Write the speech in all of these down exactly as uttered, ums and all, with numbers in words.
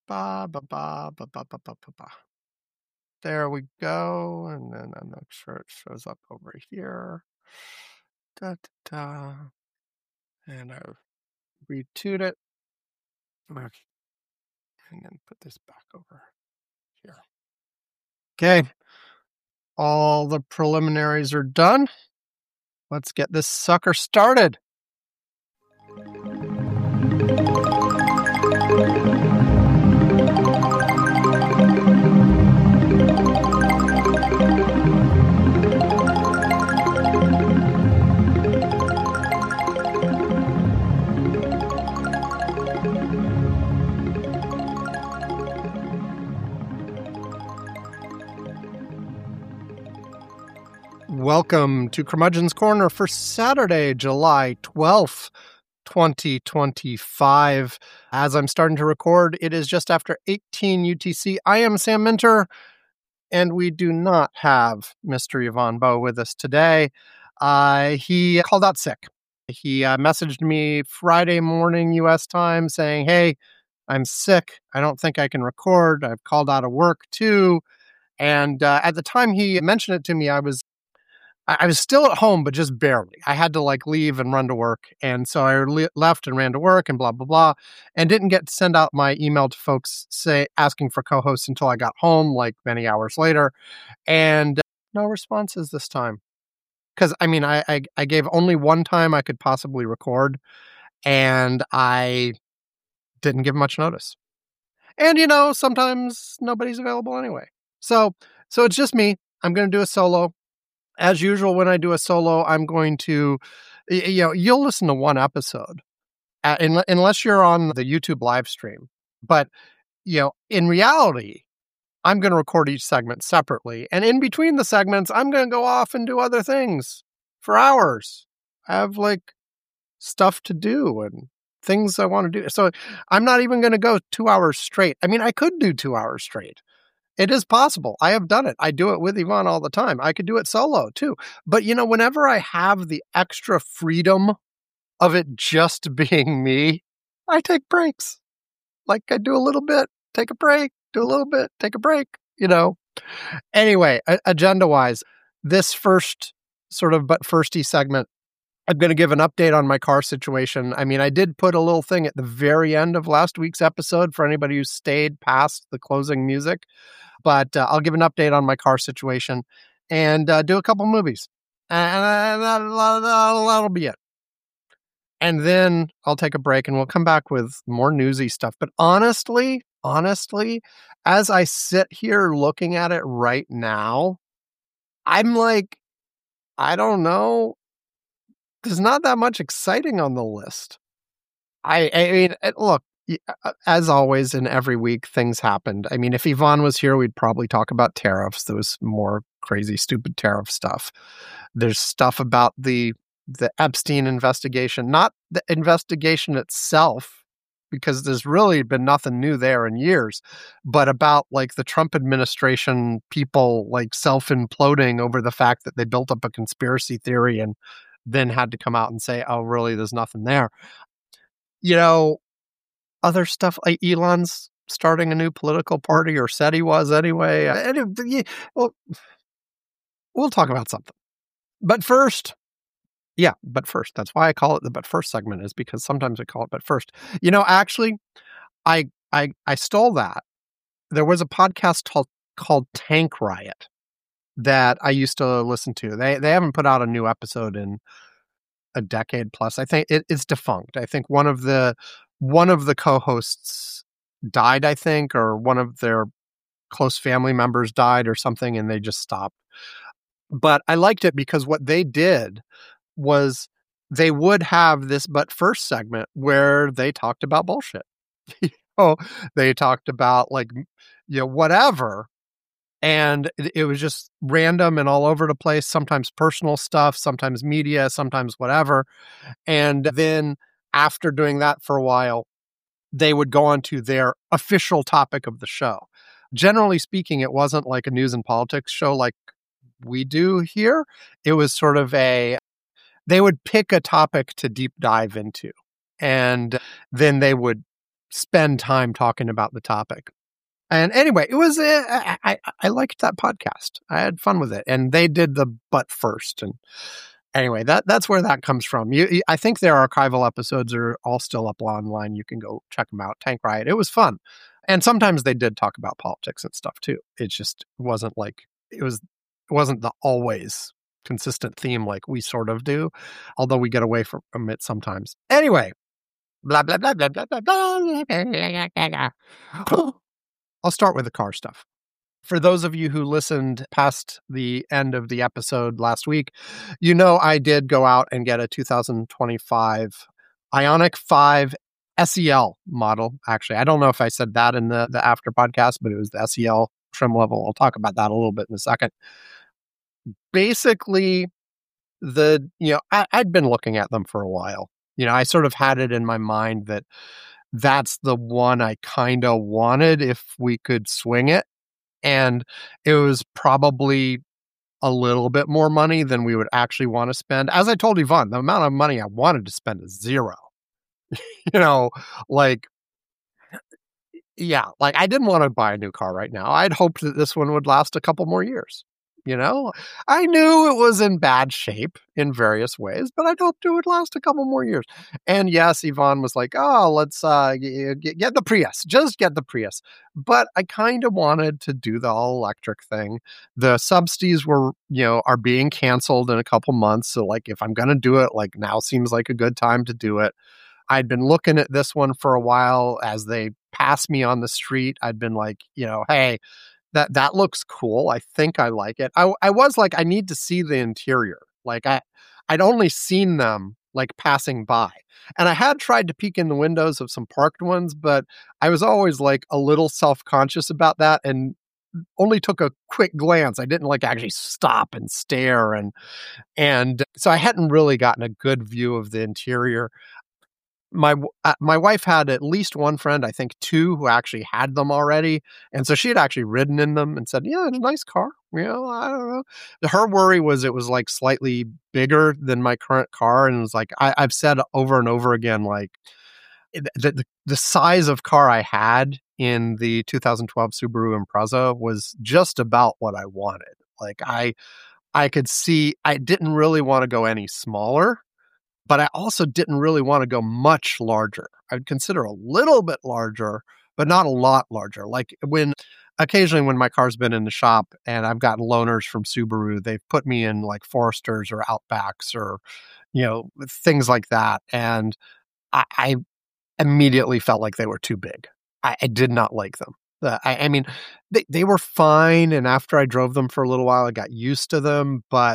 Ba, ba, ba, ba, ba, ba, ba, ba, ba. There we go. And then I'm not sure it shows up over here. Da, da, da. And I retune it. Okay. And then put this back over here. Okay. All the preliminaries are done. Let's get this sucker started. Welcome to Curmudgeon's Corner for Saturday, July twelfth, twenty twenty-five. As I'm starting to record, it is just after eighteen U T C. I am Sam Minter, and we do not have Mister Yvonne Bowe with us today. Uh, he called out sick. He uh, messaged me Friday morning U S time saying, hey, I'm sick. I don't think I can record. I've called out of work too. And uh, at the time he mentioned it to me, I was I was still at home, but just barely. I had to like leave and run to work. And so I le- left and ran to work and blah, blah, blah, and didn't get to send out my email to folks say asking for co-hosts until I got home, like many hours later. And uh, no responses this time. Because, I mean, I, I, I gave only one time I could possibly record, and I didn't give much notice. And, you know, sometimes nobody's available anyway. So, so it's just me. I'm going to do a solo. As usual, when I do a solo, I'm going to, you know, you'll listen to one episode uh, in, unless you're on the YouTube live stream. But, you know, in reality, I'm going to record each segment separately. And in between the segments, I'm going to go off and do other things for hours. I have like stuff to do and things I want to do. So I'm not even going to go two hours straight. I mean, I could do two hours straight. It is possible. I have done it. I do it with Yvonne all the time. I could do it solo too. But, you know, whenever I have the extra freedom of it just being me, I take breaks. Like I do a little bit, take a break, do a little bit, take a break, you know. Anyway, agenda-wise, this first sort of but firsty segment, I'm going to give an update on my car situation. I mean, I did put a little thing at the very end of last week's episode for anybody who stayed past the closing music. But uh, I'll give an update on my car situation and uh, do a couple movies. And uh, that'll, that'll be it. And then I'll take a break and we'll come back with more newsy stuff. But honestly, honestly, as I sit here looking at it right now, I'm like, I don't know. There's not that much exciting on the list. I, I mean, look, as always, in every week, things happened. I mean, if Yvonne was here, we'd probably talk about tariffs. There was more crazy, stupid tariff stuff. There's stuff about the the Epstein investigation, not the investigation itself, because there's really been nothing new there in years, but about like the Trump administration people like self-imploding over the fact that they built up a conspiracy theory and then had to come out and say, oh, really, there's nothing there. You know, other stuff like Elon's starting a new political party, or said he was anyway. Well, we'll talk about something. But first, yeah, but first, that's why I call it the but first segment, is because sometimes we call it but first. You know, actually, I I I stole that. There was a podcast called, called Tank Riot that I used to listen to. They they haven't put out a new episode in a decade plus. I think it, it's defunct. I think one of the one of the co-hosts died, I think, or one of their close family members died or something, and they just stopped. But I liked it because what they did was they would have this but first segment where they talked about bullshit. you know, they talked about like, you know, whatever. And it, it was just random and all over the place, sometimes personal stuff, sometimes media, sometimes whatever. And then after doing that for a while, they would go on to their official topic of the show. Generally speaking, it wasn't like a news and politics show like we do here. It was sort of a, they would pick a topic to deep dive into. And then they would spend time talking about the topic. And anyway, it was, uh, I, I, I liked that podcast. I had fun with it. And they did the butt first. And anyway, that that's where that comes from. You, you, I think their archival episodes are all still up online. You can go check them out. Tank Riot. It was fun. And sometimes they did talk about politics and stuff too. It just wasn't like, it was, it wasn't the always consistent theme like we sort of do, although we get away from it sometimes. Anyway, blah, blah, blah, blah, blah, blah, blah. I'll start with the car stuff. For those of you who listened past the end of the episode last week, you know I did go out and get a two thousand twenty-five Ioniq five S E L model. Actually, I don't know if I said that in the, the after podcast, but it was the S E L trim level. I'll talk about that a little bit in a second. Basically, the you know I, I'd been looking at them for a while. You know, I sort of had it in my mind that that's the one I kind of wanted if we could swing it. And it was probably a little bit more money than we would actually want to spend. As I told Yvonne, the amount of money I wanted to spend is zero. you know, like, yeah, like I didn't want to buy a new car right now. I'd hoped that this one would last a couple more years. You know, I knew it was in bad shape in various ways, but I'd hoped it would last a couple more years. And yes, Yvonne was like, oh, let's uh, get, get the Prius, just get the Prius. But I kind of wanted to do the all electric thing. The subsidies were, you know, are being canceled in a couple months. So like, if I'm going to do it, like now seems like a good time to do it. I'd been looking at this one for a while. As they passed me on the street, I'd been like, you know, hey, That that looks cool. I think I like it. I I was like, I need to see the interior. Like I, I'd only seen them like passing by. And I had tried to peek in the windows of some parked ones, but I was always like a little self-conscious about that and only took a quick glance. I didn't like actually stop and stare. And and so I hadn't really gotten a good view of the interior. My uh, my wife had at least one friend, I think two, who actually had them already. And so she had actually ridden in them and said, yeah, it's a nice car. You know, I don't know. Her worry was it was like slightly bigger than my current car. And it was like, I, I've said over and over again, like the, the, the size of car I had in the two thousand twelve Subaru Impreza was just about what I wanted. Like I, I could see, I didn't really want to go any smaller. But I also didn't really want to go much larger. I'd consider a little bit larger, but not a lot larger. Like when occasionally when my car's been in the shop and I've gotten loaners from Subaru, they've put me in like Foresters or Outbacks or, you know, things like that. And I, I immediately felt like they were too big. I, I did not like them. Uh, I, I mean, they, they were fine. And after I drove them for a little while, I got used to them. But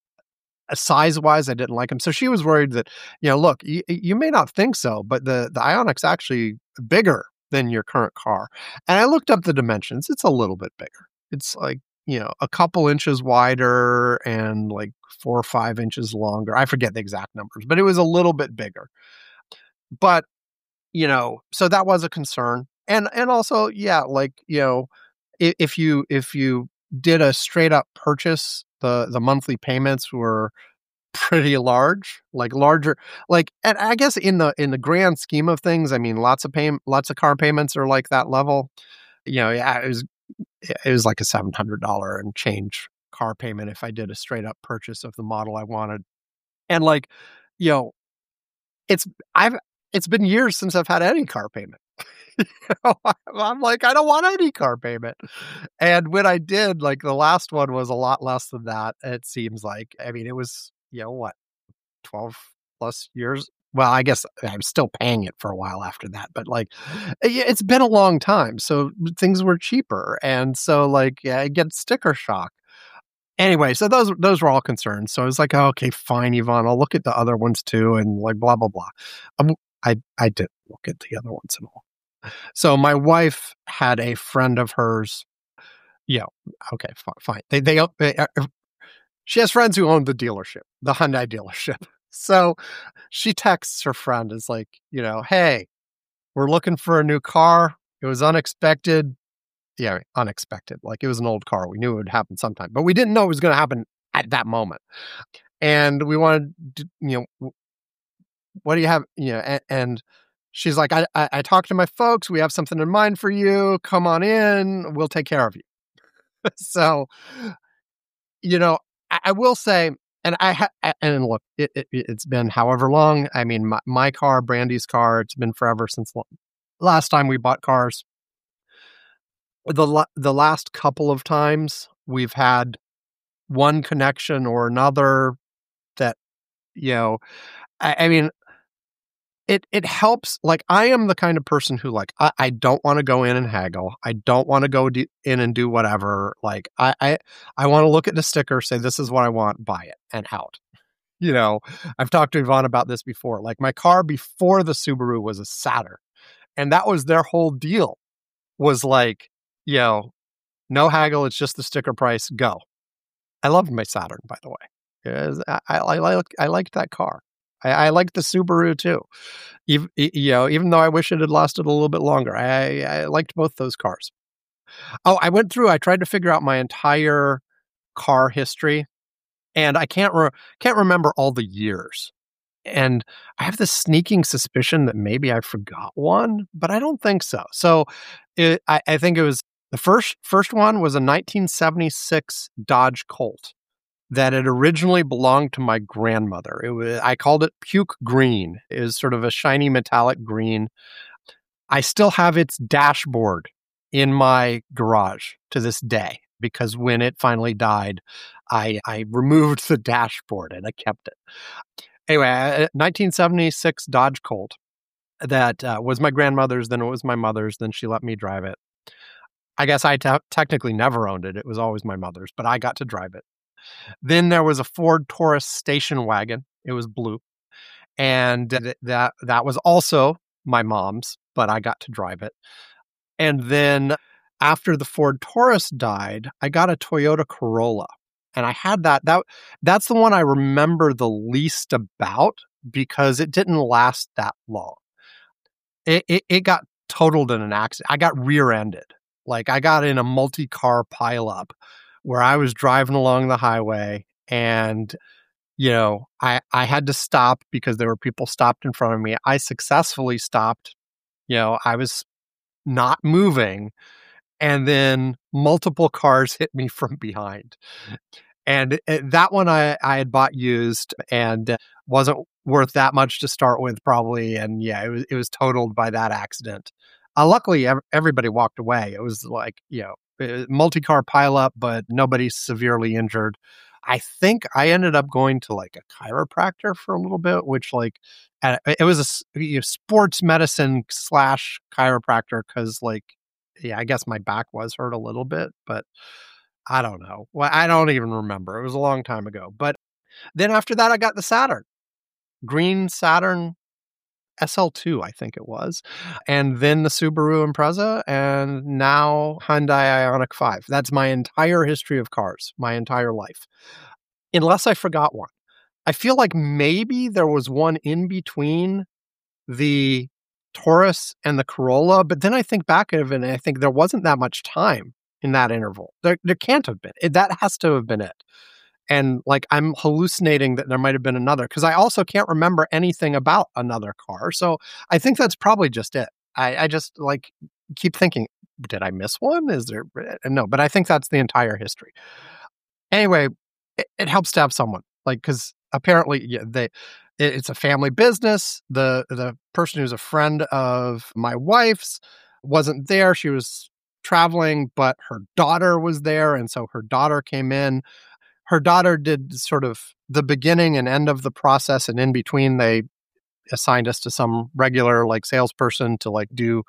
size-wise, I didn't like them. So she was worried that, you know, look, you, you may not think so, but the, the Ioniq's actually bigger than your current car. And I looked up the dimensions. It's a little bit bigger. It's like, you know, a couple inches wider and like four or five inches longer. I forget the exact numbers, but it was a little bit bigger. But, you know, so that was a concern. And, and also, yeah, like, you know, if, if you, if you did a straight up purchase, the, the monthly payments were pretty large, like larger, like, and I guess in the, in the grand scheme of things, I mean, lots of pay, lots of car payments are like that level, you know, yeah, it was, it was like a seven hundred dollars and change car payment if I did a straight up purchase of the model I wanted. And like, you know, it's, I've, it's been years since I've had any car payment. You know, I'm like, I don't want any car payment. And when I did, like the last one was a lot less than that. It seems like, I mean, it was, you know, what, twelve plus years. Well, I guess I'm still paying it for a while after that, but like, it's been a long time. So things were cheaper. And so like, yeah, I get sticker shock. Anyway, so those, those were all concerns. So I was like, oh, okay, fine, Yvonne, I'll look at the other ones too. And like, blah, blah, blah. Um, I, I didn't look at the other ones at all. So my wife had a friend of hers. Yeah. Okay. Fine. fine. They, they, they uh, she has friends who own the dealership, the Hyundai dealership. So she texts her friend, is like, you know, hey, we're looking for a new car. It was unexpected. Yeah. Unexpected. Like it was an old car. We knew it would happen sometime, but we didn't know it was going to happen at that moment. And we wanted to, you know, what do you have? You know, and, and she's like, I, I, I talked to my folks. We have something in mind for you. Come on in. We'll take care of you. So, you know, I, I will say, and I ha- a- and look, it, it, it's been however long. I mean, my, my car, Brandy's car, it's been forever since lo- last time we bought cars. The la- the last couple of times we've had one connection or another that, you know, I, I mean, it it helps. Like, I am the kind of person who, like, I, I don't want to go in and haggle. I don't want to go do, in and do whatever. Like, I I, I want to look at the sticker, say this is what I want, buy it, and out. You know, I've talked to Yvonne about this before. Like, my car before the Subaru was a Saturn, and that was their whole deal. Was like, you know, no haggle. It's just the sticker price. Go. I loved my Saturn, by the way. Yes, I, I, I like I liked that car. I, I liked the Subaru too. Even, you know, even though I wish it had lasted a little bit longer, I, I liked both those cars. Oh, I went through. I tried to figure out my entire car history, and I can't re- can't remember all the years. And I have this sneaking suspicion that maybe I forgot one, but I don't think so. So, it, I, I think it was the first first one was a nineteen seventy-six Dodge Colt that had originally belonged to my grandmother. It was, I called it puke green. It was sort of a shiny metallic green. I still have its dashboard in my garage to this day because when it finally died, I, I removed the dashboard and I kept it. Anyway, a nineteen seventy-six Dodge Colt that uh, was my grandmother's, then it was my mother's, then she let me drive it. I guess I te- technically never owned it. It was always my mother's, but I got to drive it. Then there was a Ford Taurus station wagon. It was blue. And th- that that was also my mom's, but I got to drive it. And then after the Ford Taurus died, I got a Toyota Corolla. And I had that. That that's the one I remember the least about because it didn't last that long. It it, it got totaled in an accident. I got rear-ended. Like, I got in a multi-car pileup where I was driving along the highway and, you know, I, I had to stop because there were people stopped in front of me. I successfully stopped. You know, I was not moving. And then multiple cars hit me from behind. And it, that one I, I had bought used and wasn't worth that much to start with, probably. And yeah, it was it was totaled by that accident. Uh, luckily, ev- everybody walked away. It was like, you know, multi car pileup, but nobody severely injured. I think I ended up going to like a chiropractor for a little bit, which like uh, it was a s- you know, sports medicine slash chiropractor because like yeah, I guess my back was hurt a little bit, but I don't know. Well, I don't even remember. It was a long time ago. But then after that, I got the Saturn, green Saturn S L two, I think it was. And then the Subaru Impreza, and now Hyundai Ioniq five. That's my entire history of cars, my entire life. Unless I forgot one. I feel like maybe there was one in between the Taurus and the Corolla, but then I think back of it and I think there wasn't that much time in that interval. There, there can't have been. It, that has to have been it. And like I'm hallucinating that there might have been another because I also can't remember anything about another car. So I think that's probably just it. I, I just like keep thinking, did I miss one? Is there no? But I think that's the entire history. Anyway, it, it helps to have someone like because apparently yeah, they it, it's a family business. The the person who's a friend of my wife's wasn't there. She was traveling, but her daughter was there, and so her daughter came in. Her daughter did sort of the beginning and end of the process, and in between, they assigned us to some regular like salesperson to like do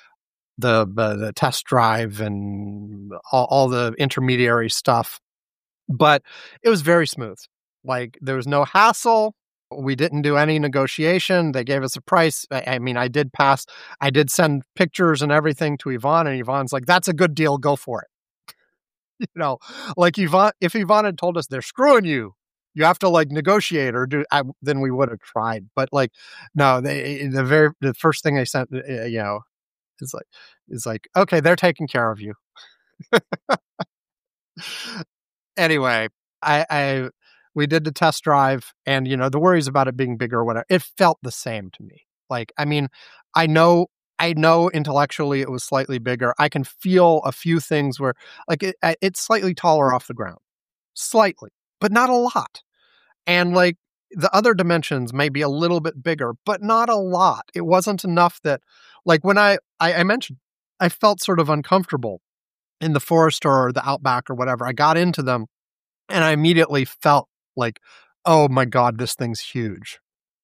the the, the test drive and all, all the intermediary stuff. But it was very smooth. Like there was no hassle. We didn't do any negotiation. They gave us a price. I, I mean, I did pass. I did send pictures and everything to Yvonne, and Yvonne's like, "That's a good deal. Go for it." You know, like Yvonne, if Yvonne had told us they're screwing you, you have to like negotiate or do, I, then we would have tried. But like, no, they, the very, the first thing they sent, uh, you know, is like, is like, okay, they're taking care of you. Anyway, I, I, we did the test drive and, you know, the worries about it being bigger or whatever, it felt the same to me. Like, I mean, I know I know intellectually it was slightly bigger. I can feel a few things where, like, it, I- it's slightly taller off the ground, slightly, but not a lot. And like the other dimensions may be a little bit bigger, but not a lot. It wasn't enough that, like, when I I, I mentioned, I felt sort of uncomfortable in the forest or the outback or whatever. I got into them, and I immediately felt like, oh my God, this thing's huge.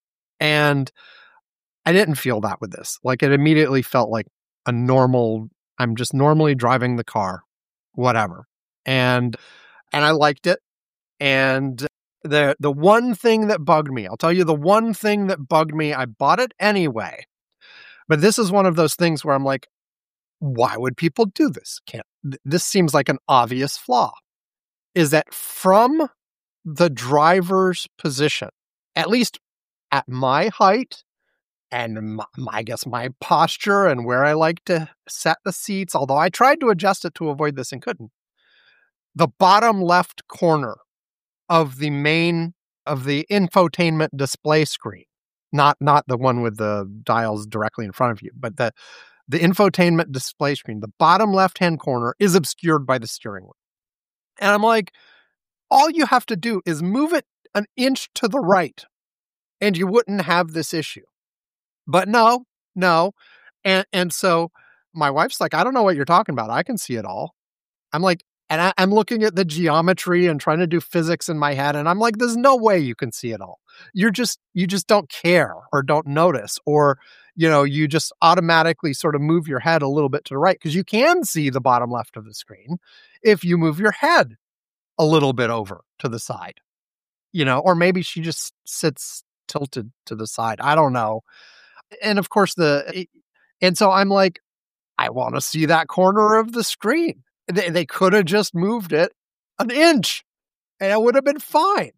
And I didn't feel that with this. Like, it immediately felt like a normal, I'm just normally driving the car, whatever. And and I liked it. And the the one thing that bugged me, I'll tell you the one thing that bugged me, I bought it anyway. But this is one of those things where I'm like, why would people do this? Can't th- this seems like an obvious flaw. Is that from the driver's position, at least at my height and my, I guess my posture and where I like to set the seats, although I tried to adjust it to avoid this and couldn't. The bottom left corner of the main of the infotainment display screen, not not the one with the dials directly in front of you, but the the infotainment display screen, the bottom left-hand corner is obscured by the steering wheel. And I'm like, all you have to do is move it an inch to the right and you wouldn't have this issue. But no, no. And and so my wife's like, I don't know what you're talking about. I can see it all. I'm like, and I, I'm looking at the geometry and trying to do physics in my head. And I'm like, there's no way you can see it all. You're just, you just don't care or don't notice, or, you know, you just automatically sort of move your head a little bit to the right because you can see the bottom left of the screen if you move your head a little bit over to the side, you know, or maybe she just sits tilted to the side. I don't know. And of course the, and so I'm like, I want to see that corner of the screen. They, they could have just moved it an inch and it would have been fine.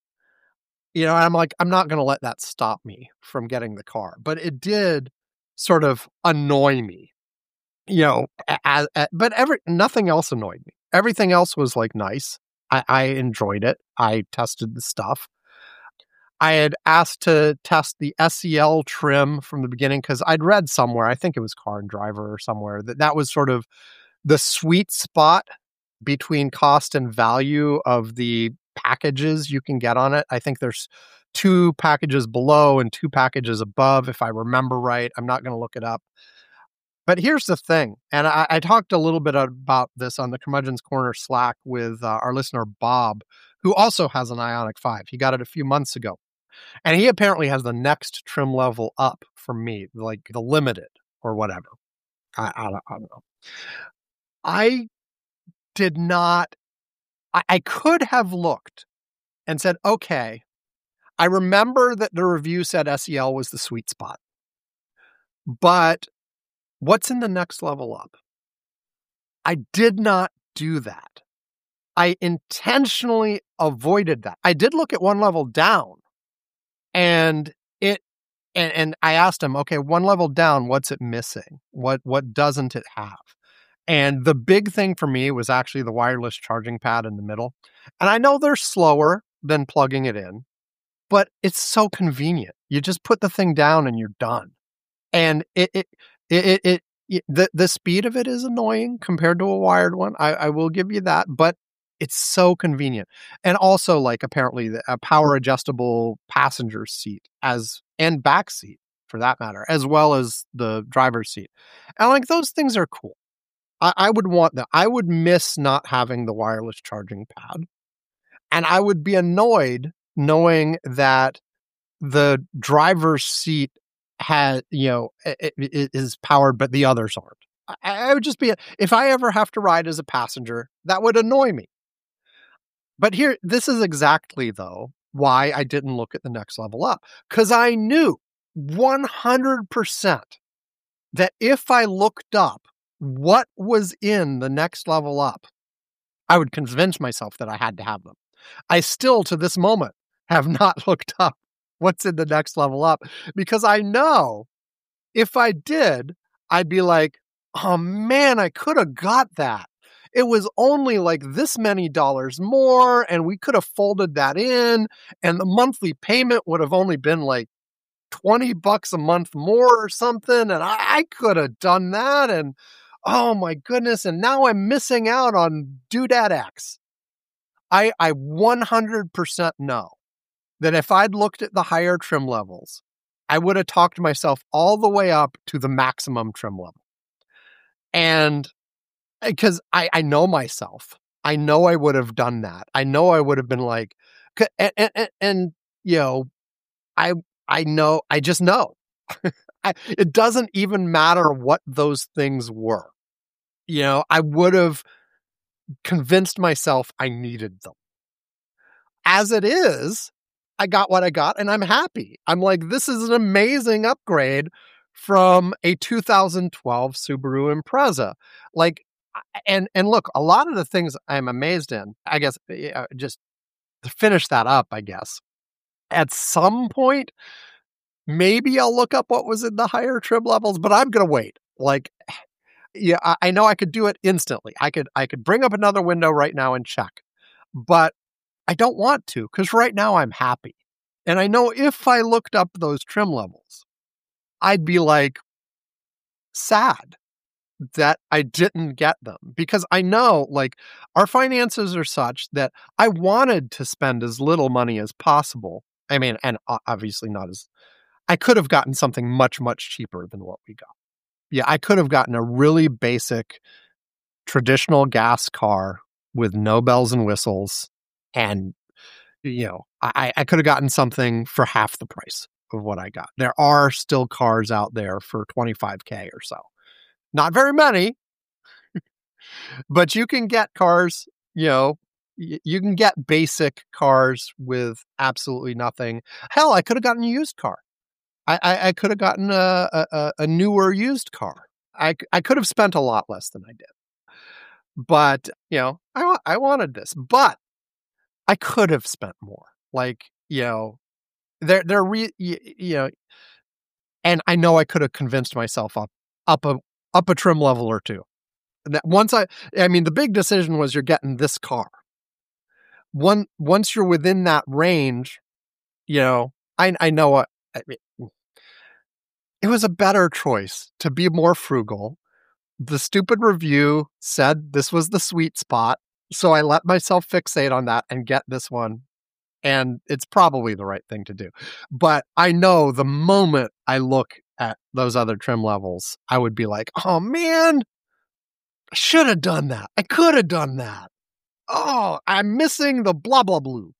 You know, I'm like, I'm not going to let that stop me from getting the car. But it did sort of annoy me, you know, as, as, but every, nothing else annoyed me. Everything else was like nice. I, I enjoyed it. I tested the stuff. I had asked to test the S E L trim from the beginning because I'd read somewhere, I think it was Car and Driver or somewhere, that that was sort of the sweet spot between cost and value of the packages you can get on it. I think there's two packages below and two packages above, if I remember right. I'm not going to look it up. But here's the thing, and I, I talked a little bit about this on the Curmudgeon's Corner Slack with uh, our listener, Bob, who also has an Ioniq five. He got it a few months ago. And he apparently has the next trim level up from me, like the limited or whatever. I, I, don't, I don't know. I did not, I, I could have looked and said, okay, I remember that the review said S E L was the sweet spot. But what's in the next level up? I did not do that. I intentionally avoided that. I did look at one level down. And it, and, and I asked him, okay, one level down, what's it missing? What, what doesn't it have? And the big thing for me was actually the wireless charging pad in the middle. And I know they're slower than plugging it in, but it's so convenient. You just put the thing down and you're done. And it, it, it, it, it, it the, the speed of it is annoying compared to a wired one. I, I will give you that, but it's so convenient. And also, like, apparently a power adjustable passenger seat as and back seat for that matter, as well as the driver's seat. And like, those things are cool. I, I would want that. I would miss not having the wireless charging pad. And I would be annoyed knowing that the driver's seat has, you know, it, it is powered, but the others aren't. I, I would just be, if I ever have to ride as a passenger, that would annoy me. But here, this is exactly, though, why I didn't look at the next level up. Because I knew one hundred percent that if I looked up what was in the next level up, I would convince myself that I had to have them. I still, to this moment, have not looked up what's in the next level up because I know if I did, I'd be like, oh man, I could have got that. It was only like this many dollars more, and we could have folded that in, and the monthly payment would have only been like twenty bucks a month more or something. And I, I could have done that. And oh my goodness. And now I'm missing out on Doodad X. I, I one hundred percent know that if I'd looked at the higher trim levels, I would have talked myself all the way up to the maximum trim level. And because I, I know myself, I know I would have done that. I know I would have been like, and, and, and you know, I, I know, I just know. I, it doesn't even matter what those things were. You know, I would have convinced myself I needed them. As it is, I got what I got and I'm happy. I'm like, this is an amazing upgrade from a two thousand twelve Subaru Impreza. Like, and, and look, a lot of the things I'm amazed in, I guess, uh, just to finish that up, I guess, at some point, maybe I'll look up what was in the higher trim levels, but I'm going to wait. Like, yeah, I, I know I could do it instantly. I could, I could bring up another window right now and check, but I don't want to, because right now I'm happy. And I know if I looked up those trim levels, I'd be like sad that I didn't get them, because I know like our finances are such that I wanted to spend as little money as possible. I mean, and obviously not as, I could have gotten something much, much cheaper than what we got. Yeah, I could have gotten a really basic traditional gas car with no bells and whistles. And, you know, I, I could have gotten something for half the price of what I got. There are still cars out there for twenty-five K or so. Not very many, but you can get cars, you know, y- you can get basic cars with absolutely nothing. Hell, I could have gotten a used car. I, I, I could have gotten a, a, a newer used car. I, I could have spent a lot less than I did. But, you know, I, I wanted this, but I could have spent more. Like, you know, they're, they're, re, you, you know, and I know I could have convinced myself up, up a, up a trim level or two. That once I, I mean, the big decision was you're getting this car. One, once you're within that range, you know, I, I know what, I mean, it was a better choice to be more frugal. The stupid review said this was the sweet spot. So I let myself fixate on that and get this one. And it's probably the right thing to do. But I know the moment I look at those other trim levels, I would be like, oh man, I should have done that. I could have done that. Oh, I'm missing the blah, blah, blue.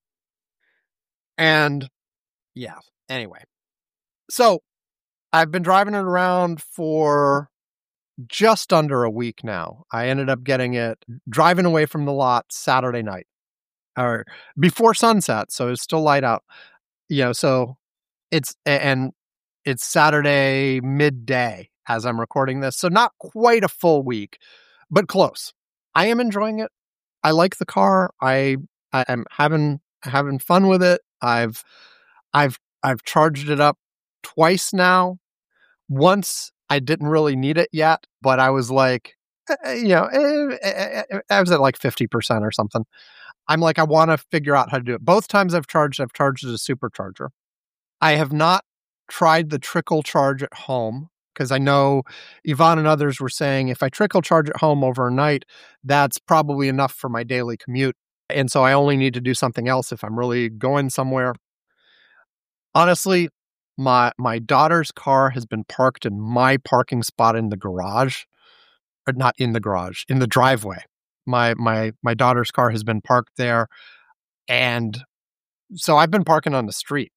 And yeah, anyway. So I've been driving it around for just under a week now. I ended up getting it driving away from the lot Saturday night or before sunset. So it's still light out, you know, so it's, and it's Saturday midday as I'm recording this. So not quite a full week, but close. I am enjoying it. I like the car. I, I am having, having fun with it. I've, I've, I've charged it up twice now. Once I didn't really need it yet, but I was like, eh, you know, eh, eh, eh, I was at like fifty percent or something. I'm like, I want to figure out how to do it. Both times I've charged, I've charged as a supercharger. I have not tried the trickle charge at home because I know Yvonne and others were saying if I trickle charge at home overnight, that's probably enough for my daily commute. And so I only need to do something else if I'm really going somewhere. Honestly, my my daughter's car has been parked in my parking spot in the garage, or not in the garage, in the driveway. My my my daughter's car has been parked there, and so I've been parking on the street.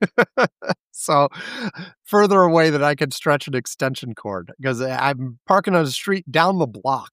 So further away than I could stretch an extension cord because I'm parking on the street down the block.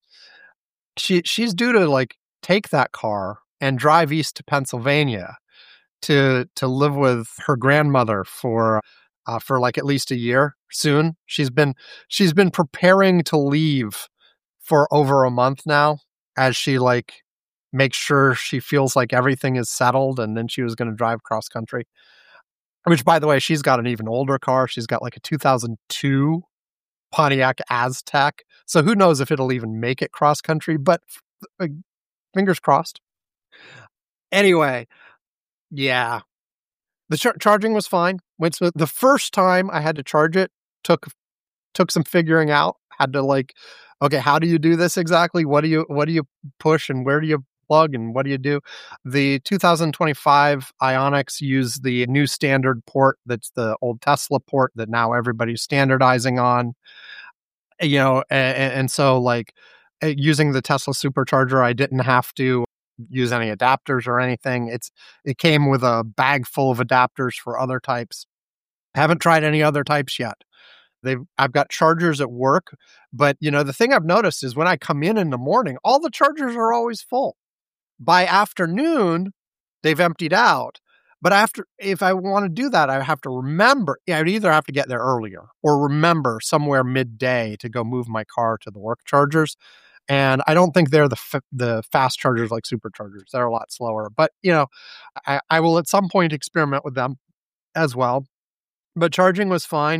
She she's due to like take that car and drive east to Pennsylvania to to live with her grandmother for uh, for like at least a year soon. She's been she's been preparing to leave for over a month now as she like makes sure she feels like everything is settled, and then she was going to drive cross country. Which, by the way, she's got an even older car. She's got like a two thousand two Pontiac Aztek. So who knows if it'll even make it cross country, but uh, fingers crossed. Anyway, yeah. The char- charging was fine. Went smooth. The first time I had to charge it took took some figuring out. Had to like, okay, how do you do this exactly? What do you what do you push and where do you plug and what do you do? The two thousand twenty-five Ioniqs use the new standard port that's the old Tesla port that now everybody's standardizing on. You know, and, and so like uh, using the Tesla supercharger, I didn't have to use any adapters or anything. It's it came with a bag full of adapters for other types. I haven't tried any other types yet. They've I've got chargers at work, but you know, the thing I've noticed is when I come in in the morning, all the chargers are always full. By afternoon, they've emptied out. But after, if I want to do that, I have to remember, yeah, I'd either have to get there earlier or remember somewhere midday to go move my car to the work chargers. And I don't think they're the f- the fast chargers like superchargers. They're a lot slower. But, you know, I, I will at some point experiment with them as well. But charging was fine.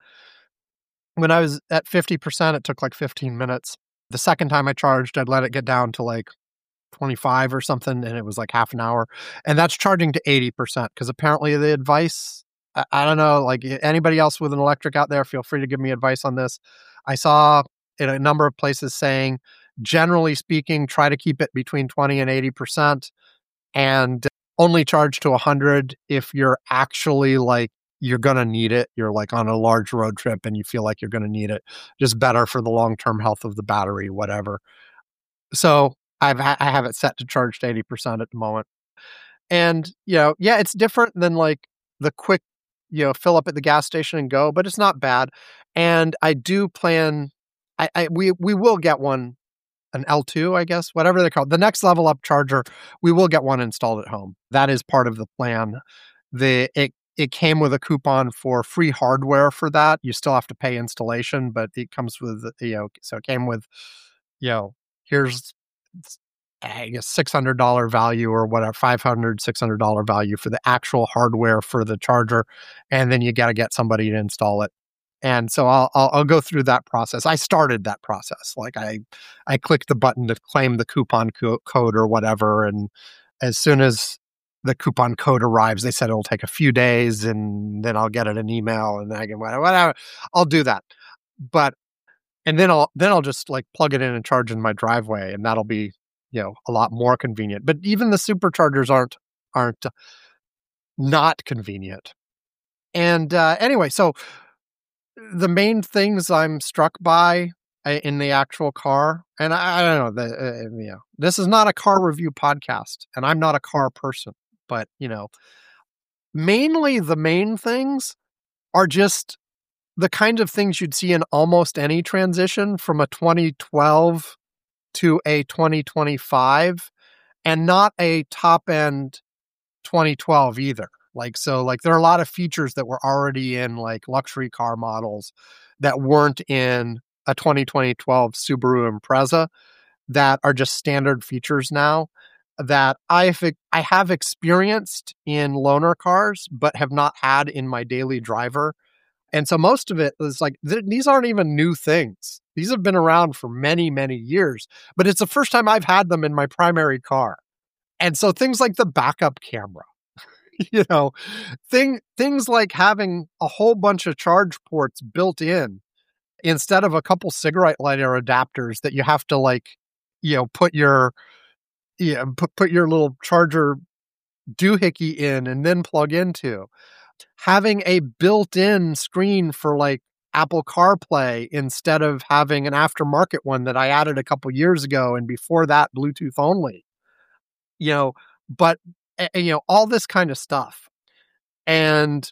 When I was at fifty percent, it took like fifteen minutes. The second time I charged, I'd let it get down to like twenty-five or something, and it was like half an hour. And that's charging to eighty percent because apparently the advice, I, I don't know, like anybody else with an electric out there, feel free to give me advice on this. I saw in a number of places saying, generally speaking, try to keep it between twenty and eighty percent and only charge to one hundred if you're actually like, you're going to need it. You're like on a large road trip and you feel like you're going to need it. Just better for the long-term health of the battery, whatever. So I've ha- I have it set to charge to eighty percent at the moment. And, you know, yeah, it's different than like the quick, you know, fill up at the gas station and go, but it's not bad. And I do plan, I, I we we will get one, an L two, I guess, whatever they call it, the next level up charger. We will get one installed at home. That is part of the plan. The it it came with a coupon for free hardware for that. You still have to pay installation, but it comes with, you know, so it came with, you know, here's, I guess, six hundred dollars value or whatever, five hundred dollars, six hundred dollars value for the actual hardware for the charger. And then you got to get somebody to install it. And so I'll, I'll I'll go through that process. I started that process. Like I I clicked the button to claim the coupon co- code or whatever. And as soon as the coupon code arrives, they said it'll take a few days and then I'll get it an email and I can whatever. I'll do that. But and then I'll then I'll just like plug it in and charge in my driveway, and that'll be, you know, a lot more convenient. But even the superchargers aren't aren't not convenient. And uh, anyway, so the main things I'm struck by uh, in the actual car, and I, I don't know, the, uh, you know, this is not a car review podcast, and I'm not a car person, but you know, mainly the main things are just the kind of things you'd see in almost any transition from a twenty twelve to a twenty twenty-five, and not a top end twenty twelve either. Like, so like there are a lot of features that were already in like luxury car models that weren't in a twenty twelve Subaru Impreza that are just standard features now that I've I have experienced in loaner cars, but have not had in my daily driver. And so most of it is like, th- these aren't even new things. These have been around for many, many years, but it's the first time I've had them in my primary car. And so things like the backup camera, you know, thing, things like having a whole bunch of charge ports built in instead of a couple cigarette lighter adapters that you have to like, you know, put your, yeah, put, put your little charger doohickey in and then plug into. Having a built-in screen for like Apple CarPlay instead of having an aftermarket one that I added a couple years ago, and before that Bluetooth only, you know, but uh, you know, all this kind of stuff. And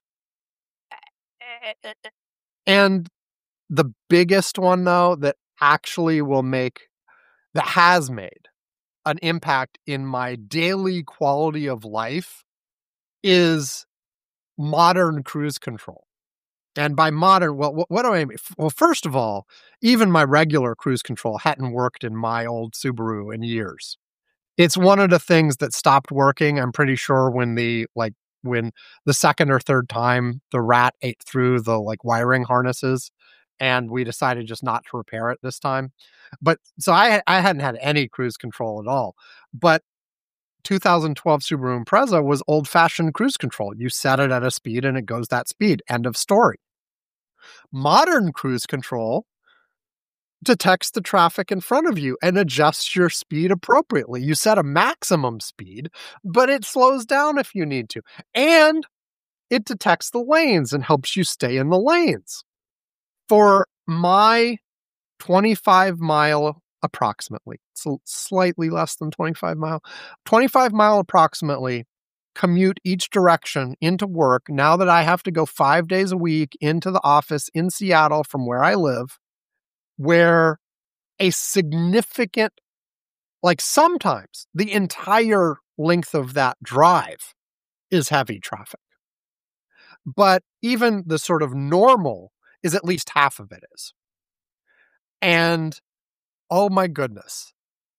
and the biggest one though that actually will make that has made an impact in my daily quality of life is modern cruise control. And by modern, well, what, what do I mean? Well, first of all, even my regular cruise control hadn't worked in my old Subaru in years. It's one of the things that stopped working. I'm pretty sure when the, like, when the second or third time the rat ate through the like wiring harnesses and we decided just not to repair it this time. But so I, I hadn't had any cruise control at all. But two thousand twelve Subaru Impreza was old-fashioned cruise control. You set it at a speed and it goes that speed. End of story. Modern cruise control detects the traffic in front of you and adjusts your speed appropriately. You set a maximum speed, but it slows down if you need to. And it detects the lanes and helps you stay in the lanes. For my twenty-five mile approximately, so slightly less than twenty-five mile, twenty-five mile approximately commute each direction into work, now that I have to go five days a week into the office in Seattle from where I live, where a significant, like sometimes the entire length of that drive is heavy traffic. But even the sort of normal is at least half of it is. And oh my goodness,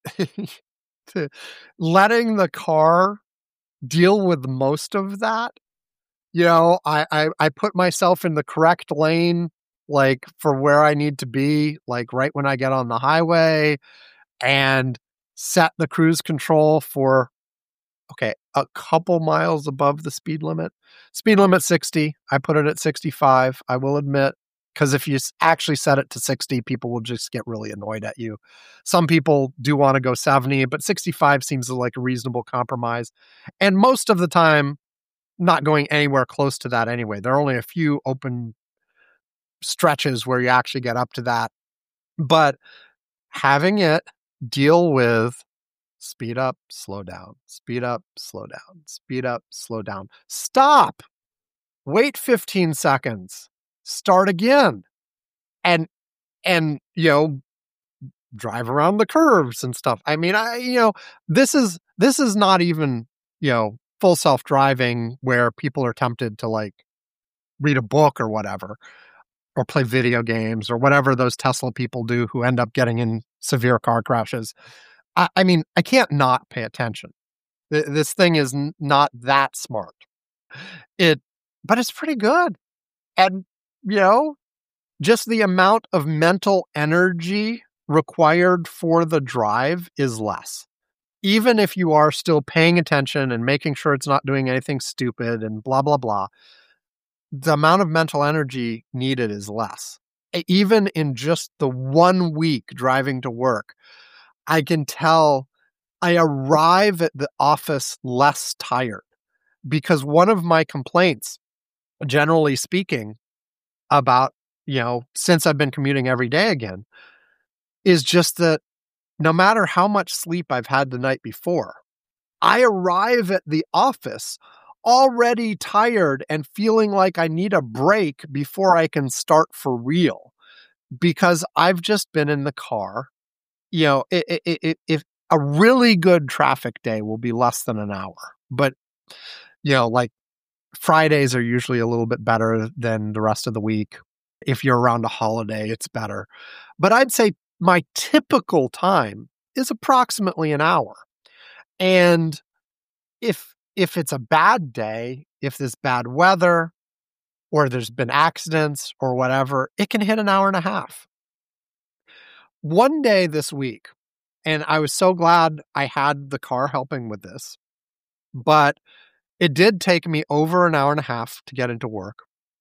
letting the car deal with most of that, you know, I, I, I put myself in the correct lane, like for where I need to be, like right when I get on the highway, and set the cruise control for, okay, a couple miles above the speed limit. Speed limit sixty. I put it at sixty-five, I will admit, because if you actually set it to sixty, people will just get really annoyed at you. Some people do want to go seventy, but sixty-five seems like a reasonable compromise. And most of the time, not going anywhere close to that anyway. There are only a few open stretches where you actually get up to that. But having it deal with speed up, slow down, speed up, slow down, speed up, slow down. Stop. Wait fifteen seconds. Start again. And, and, you know, drive around the curves and stuff. I mean, I, you know, this is, this is not even, you know, full self-driving where people are tempted to like read a book or whatever, or play video games or whatever those Tesla people do who end up getting in severe car crashes. I, I mean, I can't not pay attention. Th- this thing is n- not that smart. It, but it's pretty good. And, you know, just the amount of mental energy required for the drive is less. Even if you are still paying attention and making sure it's not doing anything stupid and blah, blah, blah, the amount of mental energy needed is less. Even in just the one week driving to work, I can tell I arrive at the office less tired, because one of my complaints, generally speaking, about, you know, since I've been commuting every day again, is just that no matter how much sleep I've had the night before, I arrive at the office already tired and feeling like I need a break before I can start for real, because I've just been in the car. You know, it, it, it, if a really good traffic day will be less than an hour, but, you know, like Fridays are usually a little bit better than the rest of the week. If you're around a holiday, it's better. But I'd say my typical time is approximately an hour. And if if it's a bad day, if there's bad weather, or there's been accidents or whatever, it can hit an hour and a half. One day this week, and I was so glad I had the car helping with this, but it did take me over an hour and a half to get into work.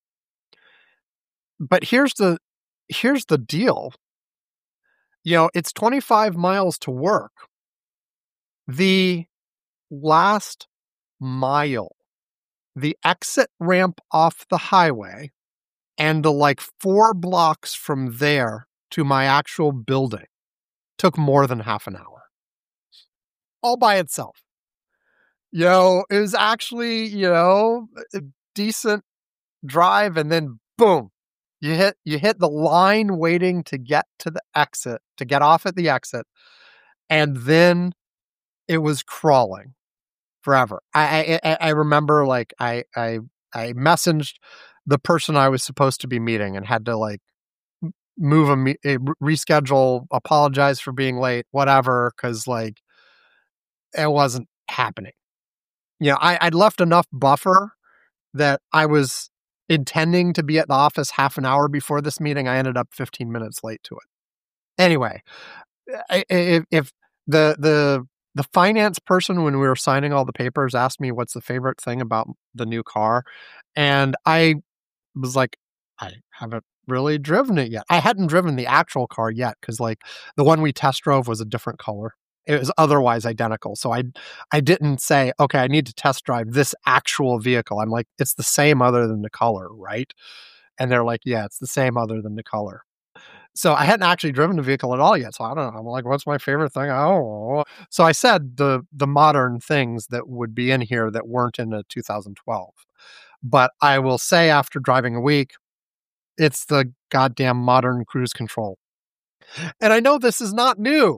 But here's the here's the deal. You know, it's twenty-five miles to work. The last mile, the exit ramp off the highway, and the like four blocks from there to my actual building took more than half an hour. All by itself. You know, it was actually, you know, a decent drive, and then boom, you hit you hit the line waiting to get to the exit, to get off at the exit, and then it was crawling forever. I I, I remember like I I I messaged the person I was supposed to be meeting and had to like move a, me- a reschedule, apologize for being late, whatever, because like it wasn't happening. You know, I, I'd left enough buffer that I was intending to be at the office half an hour before this meeting. I ended up fifteen minutes late to it. Anyway, if, if the the the finance person, when we were signing all the papers, asked me what's the favorite thing about the new car. And I was like, I haven't really driven it yet. I hadn't driven the actual car yet because, like, the one we test drove was a different color. It was otherwise identical. So I I didn't say, okay, I need to test drive this actual vehicle. I'm like, it's the same other than the color, right? And they're like, yeah, it's the same other than the color. So I hadn't actually driven the vehicle at all yet. So I don't know. I'm like, what's my favorite thing? Oh, so I said the the modern things that would be in here that weren't in a two thousand twelve. But I will say, after driving a week, it's the goddamn modern cruise control. And I know this is not new.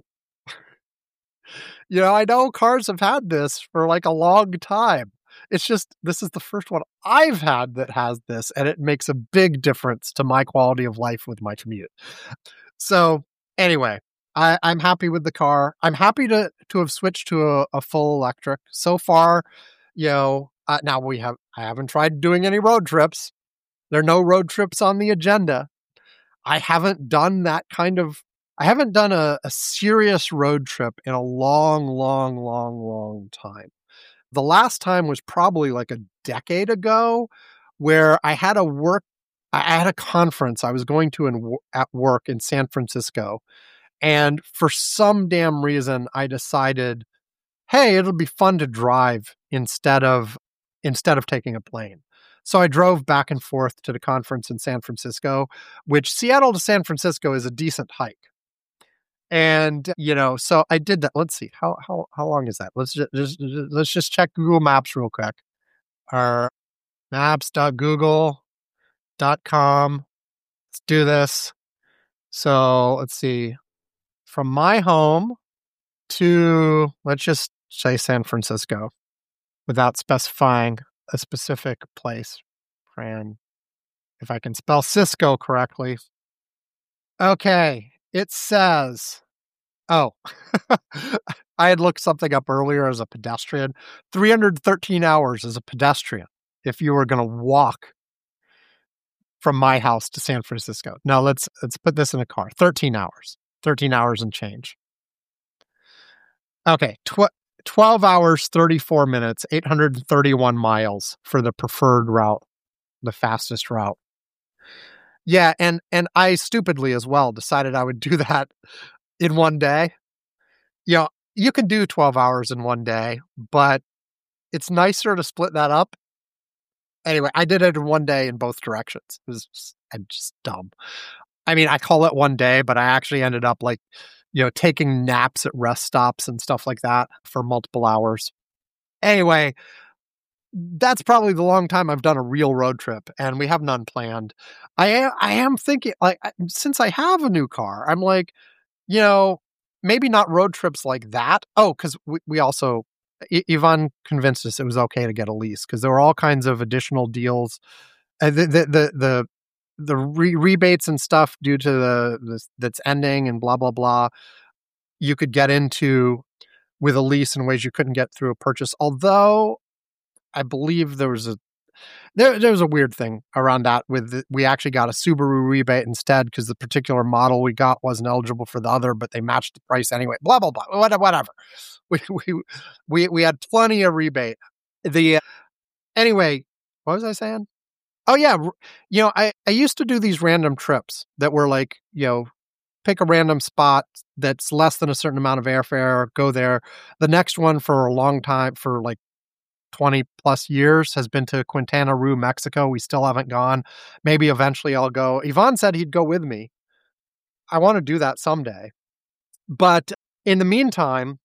You know, I know cars have had this for like a long time. It's just, this is the first one I've had that has this, and it makes a big difference to my quality of life with my commute. So anyway, I, I'm happy with the car. I'm happy to to have switched to a, a full electric. So far, you know, uh, now we have, I haven't tried doing any road trips. There are no road trips on the agenda. I haven't done that kind of, I haven't done a, a serious road trip in a long, long, long, long time. The last time was probably like a decade ago, where I had a work, I had a conference I was going to in, at work in San Francisco. And for some damn reason, I decided, hey, it'll be fun to drive instead of instead of taking a plane. So I drove back and forth to the conference in San Francisco, which Seattle to San Francisco is a decent hike. And, you know, so I did that. Let's see. How how how long is that? Let's just, just let's just check Google Maps real quick. Our maps dot google dot com. Let's do this. So let's see. From my home to, let's just say San Francisco without specifying a specific place. Fran, if I can spell Cisco correctly. Okay, it says, oh, I had looked something up earlier as a pedestrian. three hundred thirteen hours as a pedestrian if you were going to walk from my house to San Francisco. Now let's let's put this in a car. thirteen hours. thirteen hours and change. Okay, tw- twelve hours, thirty-four minutes, eight hundred thirty-one miles for the preferred route, the fastest route. Yeah, and and I stupidly as well decided I would do that in one day. You know, you can do twelve hours in one day, but it's nicer to split that up. Anyway, I did it in one day in both directions. It was just, I'm just dumb. I mean, I call it one day, but I actually ended up like, you know, taking naps at rest stops and stuff like that for multiple hours. Anyway, that's probably the long time I've done a real road trip, and we have none planned. I am, I am thinking, like, since I have a new car, I'm like, you know, maybe not road trips like that. Oh, because we, we also, I- Yvonne convinced us it was okay to get a lease because there were all kinds of additional deals. Uh, the, the, the, the, the re- rebates and stuff due to the, the that's ending and blah, blah, blah. You could get into with a lease in ways you couldn't get through a purchase. Although I believe there was a there there was a weird thing around that with the, we actually got a Subaru rebate instead because the particular model we got wasn't eligible for the other, but they matched the price anyway. Blah blah blah. Whatever. We we we we had plenty of rebate. The uh, anyway, what was I saying? Oh yeah, you know, I I used to do these random trips that were like, you know, pick a random spot that's less than a certain amount of airfare, go there. The next one for a long time, for like twenty plus years, has been to Quintana Roo, Mexico. We still haven't gone. Maybe eventually I'll go. Yvonne said he'd go with me. I want to do that someday. But in the meantime,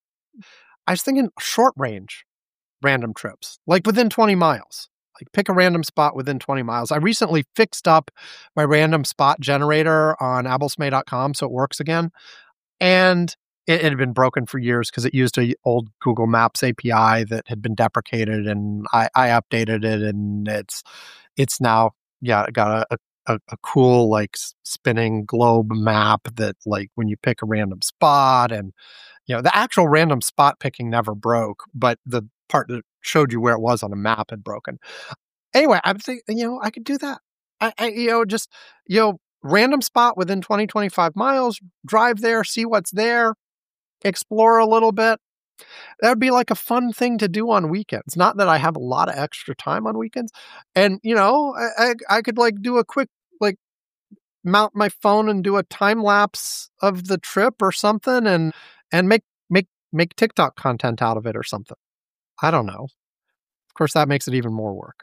I was thinking short range random trips, like within twenty miles. Like pick a random spot within twenty miles. I recently fixed up my random spot generator on Abelsmay dot com so it works again. And it, it had been broken for years because it used a old Google Maps A P I that had been deprecated, and I, I updated it, and it's it's now yeah got a, a, a cool like spinning globe map that like when you pick a random spot, and you know the actual random spot picking never broke, but the part that showed you where it was on a map had broken. Anyway, I'm thinking, you know, I could do that. I, I you know, just, you know, random spot within twenty, twenty-five miles, drive there, see what's there, explore a little bit. That would be like a fun thing to do on weekends. Not that I have a lot of extra time on weekends. And, you know, I, I, I could like do a quick, like mount my phone and do a time lapse of the trip or something and, and make, make, make TikTok content out of it or something. I don't know. Of course, that makes it even more work.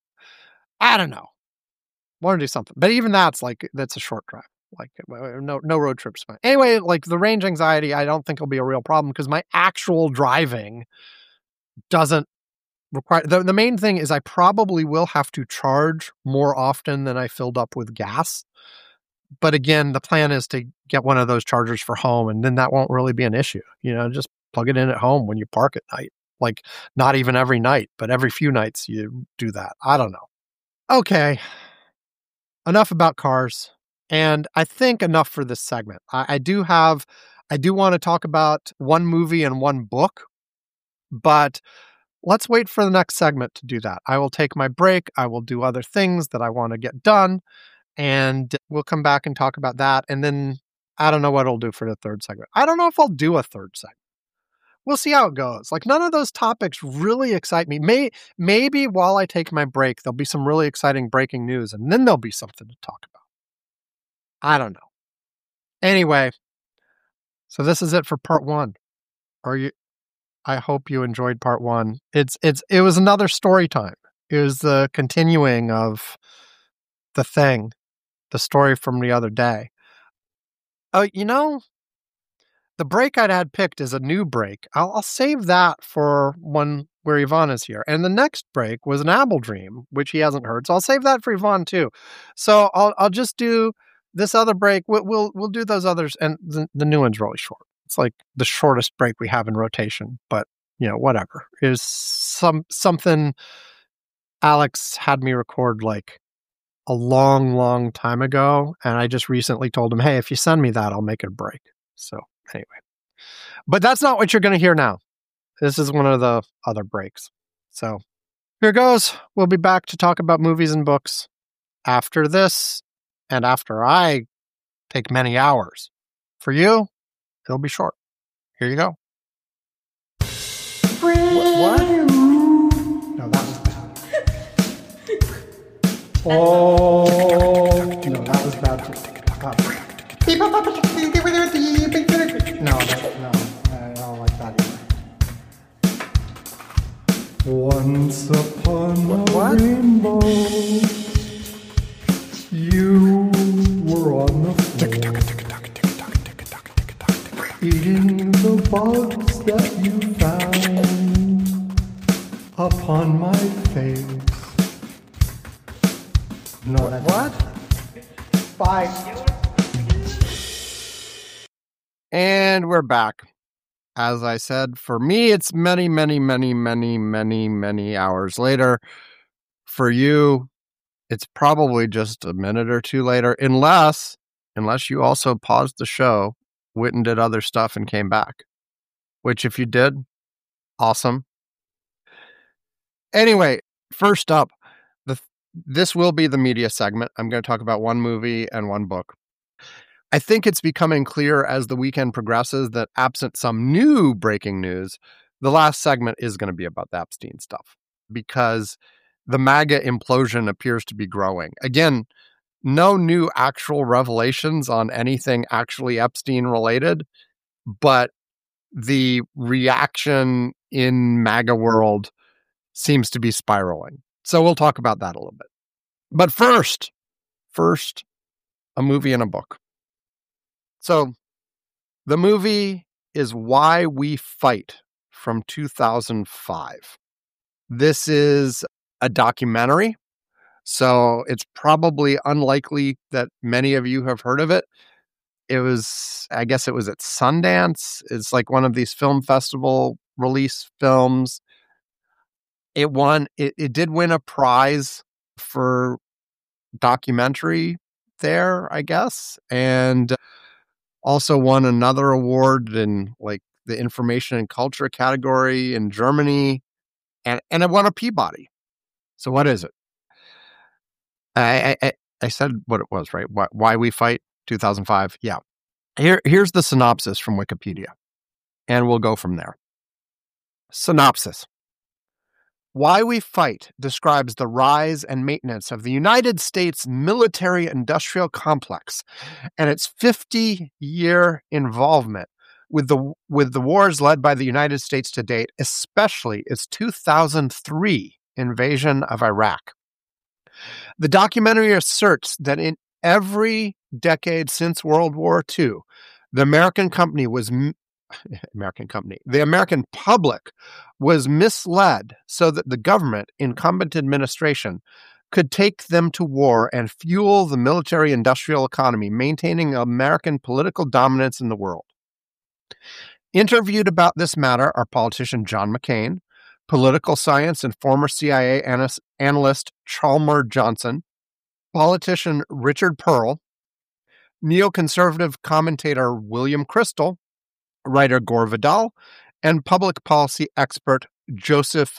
I don't know. Want to do something. But even that's like, that's a short drive. Like no no road trips. Anyway, like the range anxiety, I don't think will be a real problem because my actual driving doesn't require... The, the main thing is I probably will have to charge more often than I filled up with gas. But again, the plan is to get one of those chargers for home, and then that won't really be an issue. You know, just plug it in at home when you park at night. Like not even every night, but every few nights you do that. I don't know. Okay. Enough about cars. And I think enough for this segment. I, I do have, I do want to talk about one movie and one book, but let's wait for the next segment to do that. I will take my break. I will do other things that I want to get done, and we'll come back and talk about that. And then I don't know what I'll do for the third segment. I don't know if I'll do a third segment. We'll see how it goes. Like none of those topics really excite me. May, maybe while I take my break, there'll be some really exciting breaking news, and then there'll be something to talk about. I don't know. Anyway, so this is it for part one. Or you, I hope you enjoyed part one. It's it's it was another story time. It was the continuing of The Thing, the story from the other day. Oh, you know, the break I'd had picked is a new break. I'll, I'll save that for one where Yvonne is here. And the next break was an Apple Dream, which he hasn't heard. So I'll save that for Yvonne too. So I'll I'll just do this other break. We'll we'll, we'll do those others, and the, the new one's really short. It's like the shortest break we have in rotation. But you know, whatever. It was some something Alex had me record like a long, long time ago, and I just recently told him, "Hey, if you send me that, I'll make it a break." So anyway, but that's not what you're going to hear now. This is one of the other breaks. So here goes. We'll be back to talk about movies and books after this, and after I take many hours. For you, it'll be short. Here you go. What? what? No, that was bad. Oh, no, that was bad. No, that, no, I don't like that either. Once upon a what? rainbow, you were on the floor, eating the bugs that you found upon my face. No, that's what? Bye. And we're back. As I said, for me, it's many, many, many, many, many, many hours later. For you, it's probably just a minute or two later, unless, unless you also paused the show, went and did other stuff and came back. Which, if you did, awesome. Anyway, first up, the this will be the media segment. I'm going to talk about one movie and one book. I think it's becoming clear as the weekend progresses that absent some new breaking news, the last segment is going to be about the Epstein stuff because the MAGA implosion appears to be growing. Again, no new actual revelations on anything actually Epstein related, but the reaction in MAGA world seems to be spiraling. So we'll talk about that a little bit. But first, first, a movie and a book. So the movie is Why We Fight from two thousand five. This is a documentary, so it's probably unlikely that many of you have heard of it. It was, I guess it was at Sundance. It's like one of these film festival release films. It won, it, it did win a prize for documentary there, I guess. And also won another award in like the information and culture category in Germany. And, and it won a Peabody. So what is it? I, I, I said what it was, right? Why, Why We Fight, two thousand five. Yeah. Here, here's the synopsis from Wikipedia. And we'll go from there. Synopsis. Why We Fight describes the rise and maintenance of the United States military-industrial complex and its fifty-year involvement with the with the wars led by the United States to date, especially its two thousand three invasion of Iraq. The documentary asserts that in every decade since World War Two, the American company was American company, the American public was misled so that the government, incumbent administration, could take them to war and fuel the military-industrial economy, maintaining American political dominance in the world. Interviewed about this matter are politician John McCain, political science and former C I A analyst Chalmers Johnson, politician Richard Pearl, neoconservative commentator William Kristol, writer Gore Vidal, and public policy expert Joseph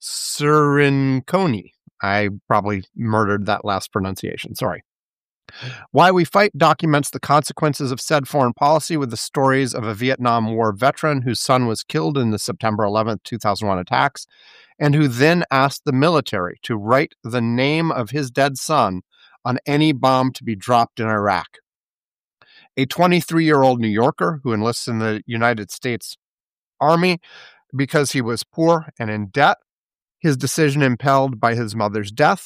Cirincone. I probably murdered that last pronunciation. Sorry. Why We Fight documents the consequences of said foreign policy with the stories of a Vietnam War veteran whose son was killed in the September eleventh, two thousand one attacks, and who then asked the military to write the name of his dead son on any bomb to be dropped in Iraq. A twenty-three-year-old New Yorker who enlists in the United States Army because he was poor and in debt, his decision impelled by his mother's death,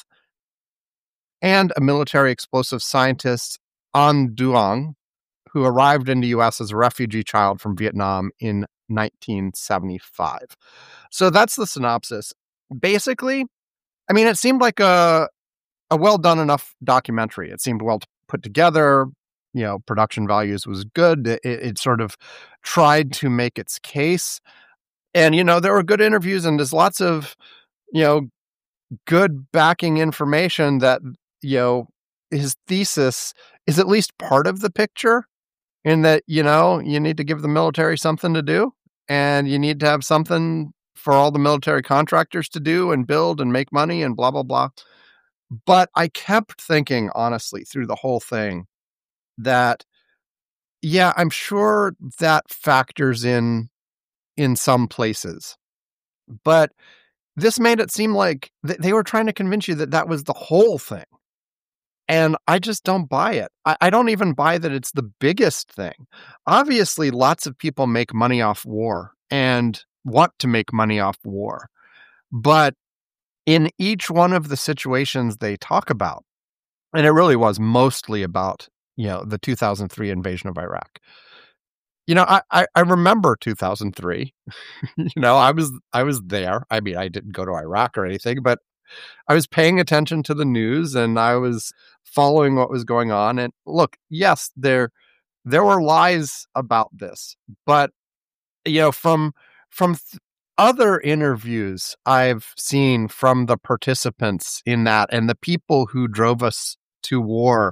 and a military explosive scientist, An Duong, who arrived in the U S as a refugee child from Vietnam in nineteen seventy-five. So that's the synopsis. Basically, I mean, it seemed like a, a well-done enough documentary. It seemed well put together. You know, production values was good. It, it sort of tried to make its case. And, you know, there were good interviews and there's lots of, you know, good backing information that, you know, his thesis is at least part of the picture in that, you know, you need to give the military something to do and you need to have something for all the military contractors to do and build and make money and blah, blah, blah. But I kept thinking, honestly, through the whole thing, that, yeah, I'm sure that factors in in some places. But this made it seem like th- they were trying to convince you that that was the whole thing. And I just don't buy it. I, I don't even buy that it's the biggest thing. Obviously, lots of people make money off war and want to make money off war. But in each one of the situations they talk about, and it really was mostly about, you know, the two thousand three invasion of Iraq. You know, I, I, I remember two thousand three. you know, I was I was there. I mean, I didn't go to Iraq or anything, but I was paying attention to the news and I was following what was going on. And look, yes, there there were lies about this, but you know, from from th- other interviews I've seen from the participants in that and the people who drove us to war,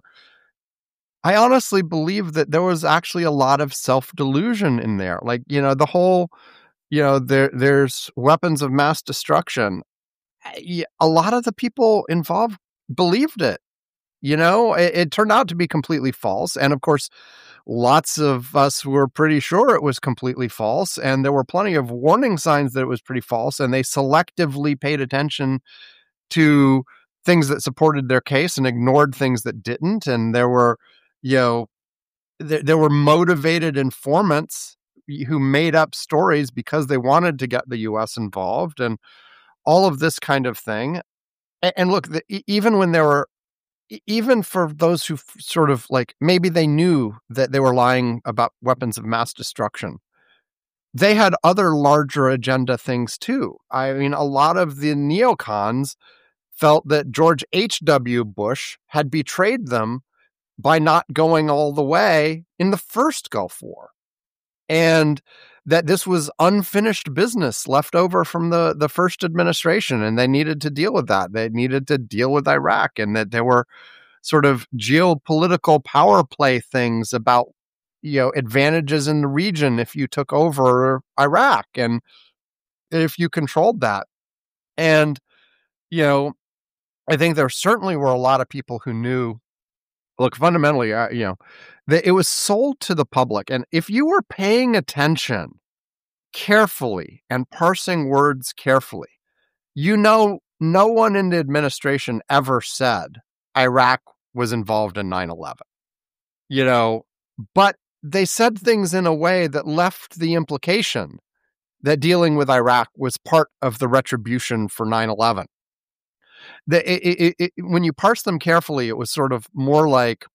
I honestly believe that there was actually a lot of self-delusion in there. Like, you know, the whole, you know, there there's weapons of mass destruction. A lot of the people involved believed it. You know, it, it turned out to be completely false. And of course, lots of us were pretty sure it was completely false. And there were plenty of warning signs that it was pretty false. And they selectively paid attention to things that supported their case and ignored things that didn't. And there were, you know, there, there were motivated informants who made up stories because they wanted to get the U S involved and all of this kind of thing. And, and look, the, even when there were, even for those who sort of like, maybe they knew that they were lying about weapons of mass destruction, they had other larger agenda things too. I mean, a lot of the neocons felt that George H W Bush had betrayed them by not going all the way in the first Gulf War. And that this was unfinished business left over from the, the first administration, and they needed to deal with that. They needed to deal with Iraq, and that there were sort of geopolitical power play things about, you know, advantages in the region if you took over Iraq and if you controlled that. And, you know, I think there certainly were a lot of people who knew, look, fundamentally, uh, you know, that it was sold to the public. And if you were paying attention carefully and parsing words carefully, you know, no one in the administration ever said Iraq was involved in nine eleven, you know, but they said things in a way that left the implication that dealing with Iraq was part of the retribution for nine eleven. The, it, it, it, when you parse them carefully, it was sort of more like,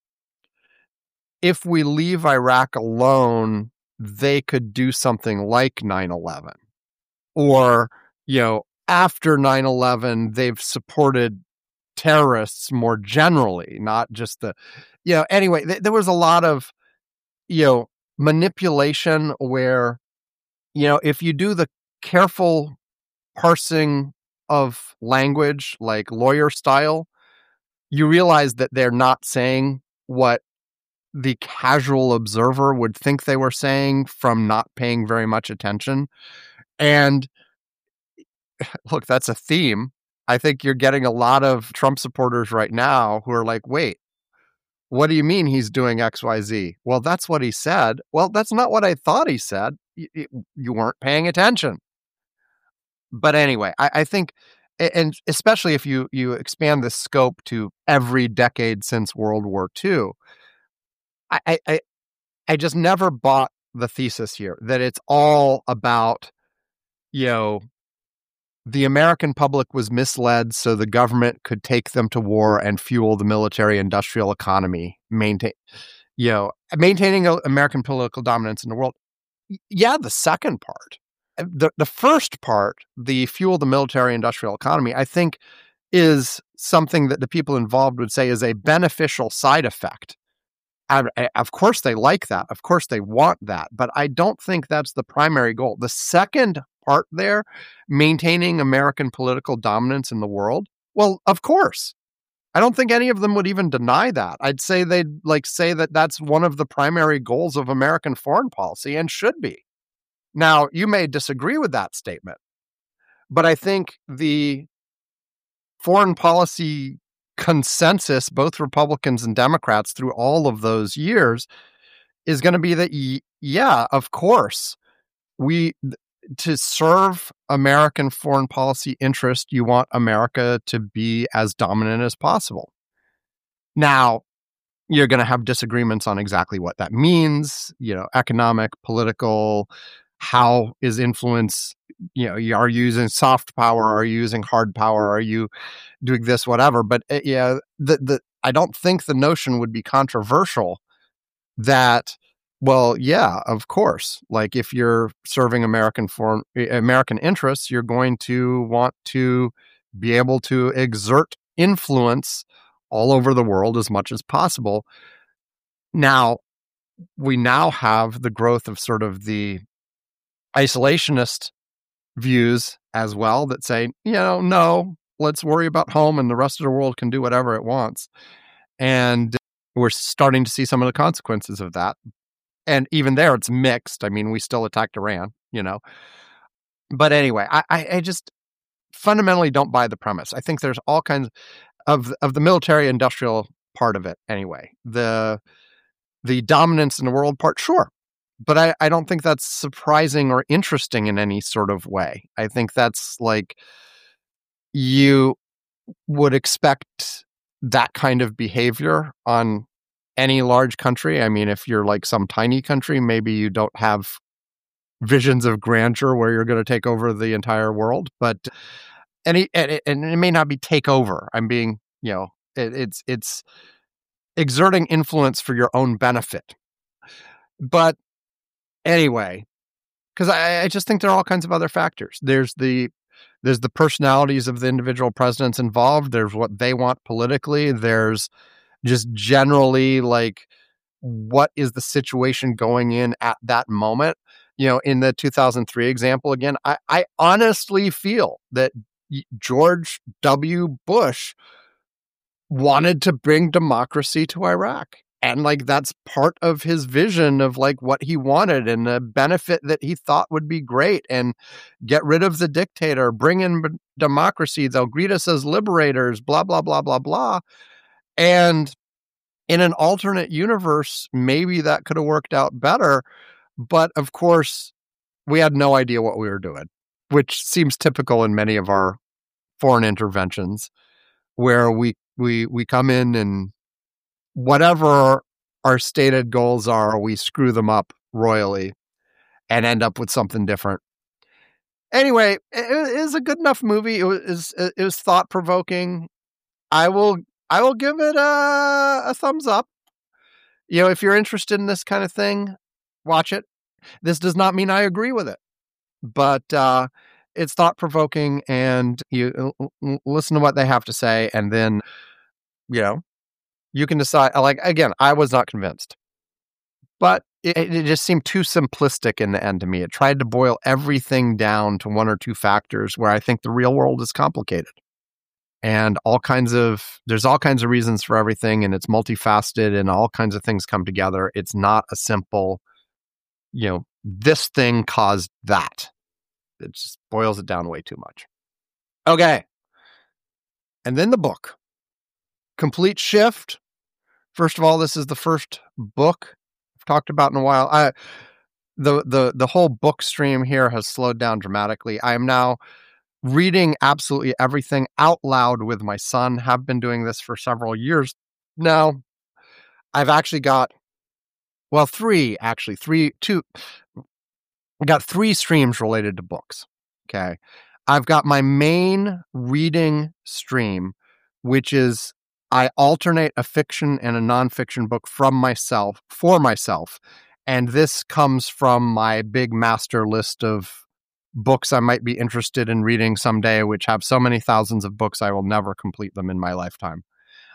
if we leave Iraq alone, they could do something like nine eleven. Or, you know, after nine eleven, they've supported terrorists more generally, not just the, you know, anyway, th- there was a lot of, you know, manipulation where, you know, if you do the careful parsing of language, like lawyer style, you realize that they're not saying what the casual observer would think they were saying from not paying very much attention. And look, that's a theme. I think you're getting a lot of Trump supporters right now who are like, wait, what do you mean he's doing X Y Z? Well, that's what he said. Well, that's not what I thought he said. You, you weren't paying attention. But anyway, I, I think, and especially if you, you expand the scope to every decade since World War Two, I, I, I just never bought the thesis here that it's all about, you know, the American public was misled so the government could take them to war and fuel the military industrial economy, maintain, you know, maintaining American political dominance in the world. Yeah, the second part. The the first part, the fuel the military industrial economy, I think is something that the people involved would say is a beneficial side effect. I, I, of course they like that. Of course they want that. But I don't think that's the primary goal. The second part there, maintaining American political dominance in the world, well, of course. I don't think any of them would even deny that. I'd say they'd like say that that's one of the primary goals of American foreign policy and should be. Now, you may disagree with that statement, but I think the foreign policy consensus, both Republicans and Democrats through all of those years, is going to be that, yeah, of course, we to serve American foreign policy interest, you want America to be as dominant as possible. Now, you're going to have disagreements on exactly what that means, you know, economic, political, how is influence, you know, are you using soft power? Are you using hard power? Are you doing this, whatever? But uh, yeah, the, the, I don't think the notion would be controversial that, well, yeah, of course. Like if you're serving American foreign, American interests, you're going to want to be able to exert influence all over the world as much as possible. Now, we now have the growth of sort of the isolationist views as well that say, you know, no, let's worry about home and the rest of the world can do whatever it wants. And we're starting to see some of the consequences of that. And even there, it's mixed. I mean, we still attacked Iran, you know. But anyway, I, I just fundamentally don't buy the premise. I think there's all kinds of of the military industrial part of it anyway. The the dominance in the world part, sure. But I, I don't think that's surprising or interesting in any sort of way. I think that's like you would expect that kind of behavior on any large country. I mean, if you're like some tiny country, maybe you don't have visions of grandeur where you're going to take over the entire world. But any and it, and it may not be take over. I'm being, you know, it, it's it's exerting influence for your own benefit. But anyway, because I, I just think there are all kinds of other factors. There's the there's the personalities of the individual presidents involved. There's what they want politically. There's just generally like what is the situation going in at that moment. You know, in the two thousand three example again, I, I honestly feel that George W. Bush wanted to bring democracy to Iraq. And like, that's part of his vision of like what he wanted and the benefit that he thought would be great, and get rid of the dictator, bring in democracy. They'll greet us as liberators, blah, blah, blah, blah, blah. And in an alternate universe, maybe that could have worked out better. But of course, We had no idea what we were doing, which seems typical in many of our foreign interventions, where we we we come in and whatever our stated goals are, we screw them up royally and end up with something different. Anyway, it is a good enough movie. It was it was thought provoking. I will I will give it a, a thumbs up. You know, if you're interested in this kind of thing, watch it. This does not mean I agree with it, but uh, it's thought provoking, and you l- listen to what they have to say, and then you know you can decide. Like again, I was not convinced, but it, it just seemed too simplistic in the end to me. It tried to boil everything down to one or two factors, where I think the real world is complicated. And all kinds of, there's all kinds of reasons for everything, and it's multifaceted, and all kinds of things come together. It's not a simple, you know, this thing caused that. It just boils it down way too much. Okay. And then the book. Complete Shift. First of all, this is the first book I've talked about in a while. I, the, the, the whole book stream here has slowed down dramatically. I am now reading absolutely everything out loud with my son. Have been doing this for several years now. I've actually got, well, three, actually, three, two, I got three streams related to books. Okay. I've got my main reading stream, which is I alternate a fiction and a nonfiction book from myself, for myself. And this comes from my big master list of books I might be interested in reading someday, which have so many thousands of books, I will never complete them in my lifetime.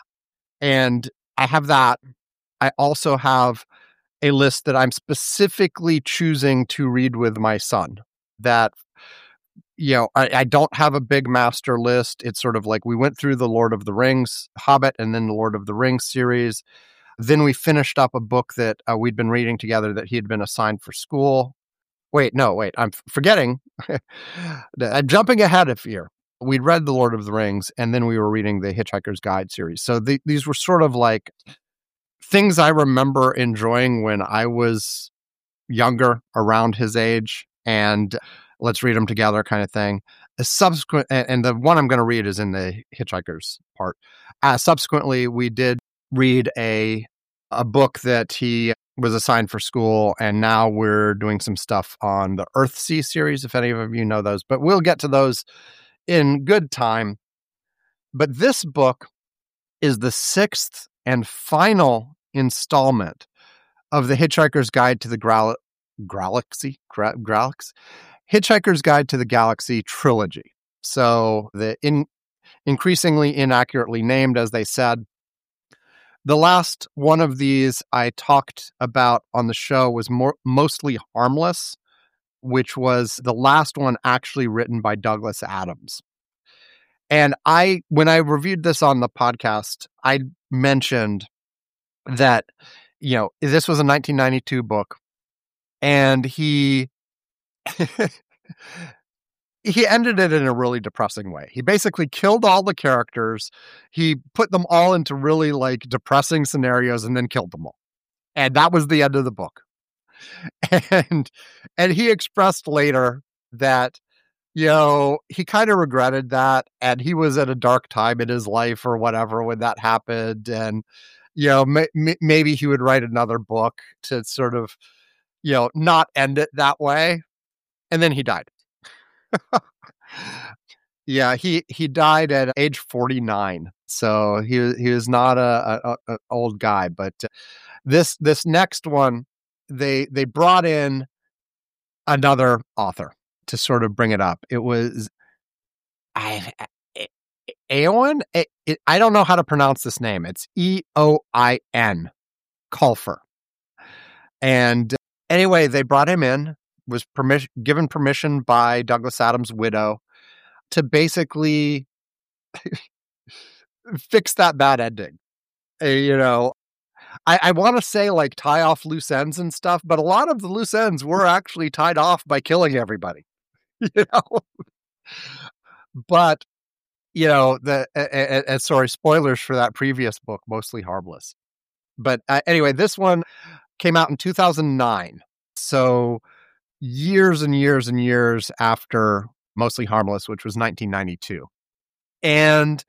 And I have that. I also have a list that I'm specifically choosing to read with my son. That, you know, I, I don't have a big master list. It's sort of like we went through the Lord of the Rings, Hobbit, and then the Lord of the Rings series. Then we finished up a book that uh, we'd been reading together that he had been assigned for school. Wait, no, wait, I'm forgetting. I'm jumping ahead of here. We'd read The Lord of the Rings, and then we were reading the Hitchhiker's Guide series. So the, these were sort of like things I remember enjoying when I was younger, around his age, and let's read them together kind of thing. A subsequent, and the one I'm going to read is in the Hitchhiker's part. Uh, subsequently, we did read a a book that he was assigned for school, and now we're doing some stuff on the Earthsea series, if any of you know those, but we'll get to those in good time. But this book is the sixth and final installment of the Hitchhiker's Guide to the Gra- Galaxy, Gra- Galaxy, Hitchhiker's Guide to the Galaxy trilogy. So the in, increasingly inaccurately named, as they said. The last one of these I talked about on the show was more mostly Harmless, which was the last one actually written by Douglas Adams. And I, when I reviewed this on the podcast, I mentioned that, you know, this was a nineteen ninety-two book, and he he ended it in a really depressing way. He basically killed all the characters. He put them all into really like depressing scenarios and then killed them all. And that was the end of the book. And and he expressed later that, you know, he kind of regretted that, and he was at a dark time in his life or whatever when that happened, and you know, may, may, maybe he would write another book to sort of, you know, not end it that way. And then he died. Yeah, he he died at age forty-nine, so he he was not a, a, a old guy. But this this next one, they they brought in another author to sort of bring it up. It was I Eoin. It, it, I don't know how to pronounce this name. It's E O I N, Colfer. And anyway, they brought him in. Was permission given permission by Douglas Adams' widow to basically fix that bad ending. Uh, you know, I, I want to say like tie off loose ends and stuff, but a lot of the loose ends were actually tied off by killing everybody. You know, but you know the and uh, uh, sorry, spoilers for that previous book, Mostly Harmless. But uh, anyway, this one came out in two thousand nine, so years and years and years after Mostly Harmless, which was nineteen ninety-two. And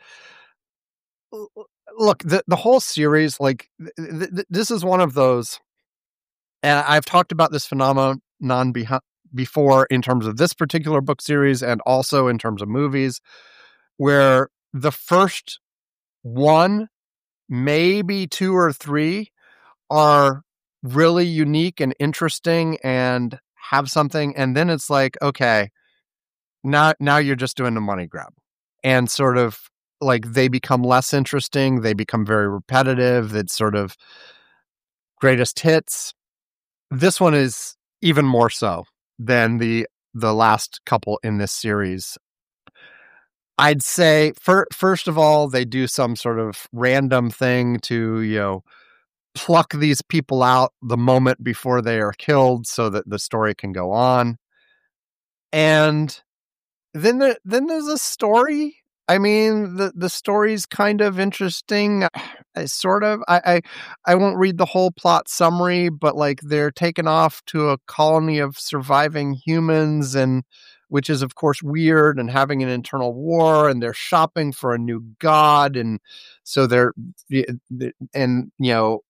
look, the, the whole series, like, th- th- this is one of those, and I've talked about this phenomenon behi- before in terms of this particular book series and also in terms of movies, where the first one, maybe two or three, are really unique and interesting and have something. And then it's like, okay, now, now you're just doing a money grab. And sort of like they become less interesting. They become very repetitive. It's sort of greatest hits. This one is even more so than the the last couple in this series. I'd say, for, first of all, they do some sort of random thing to, you know, pluck these people out the moment before they are killed so that the story can go on. And then there, then there's a story. I mean, the, the story's kind of interesting. I sort of, I, I, I won't read the whole plot summary, but like they're taken off to a colony of surviving humans, and which is of course weird, and having an internal war, and they're shopping for a new god. And so they're, and you know,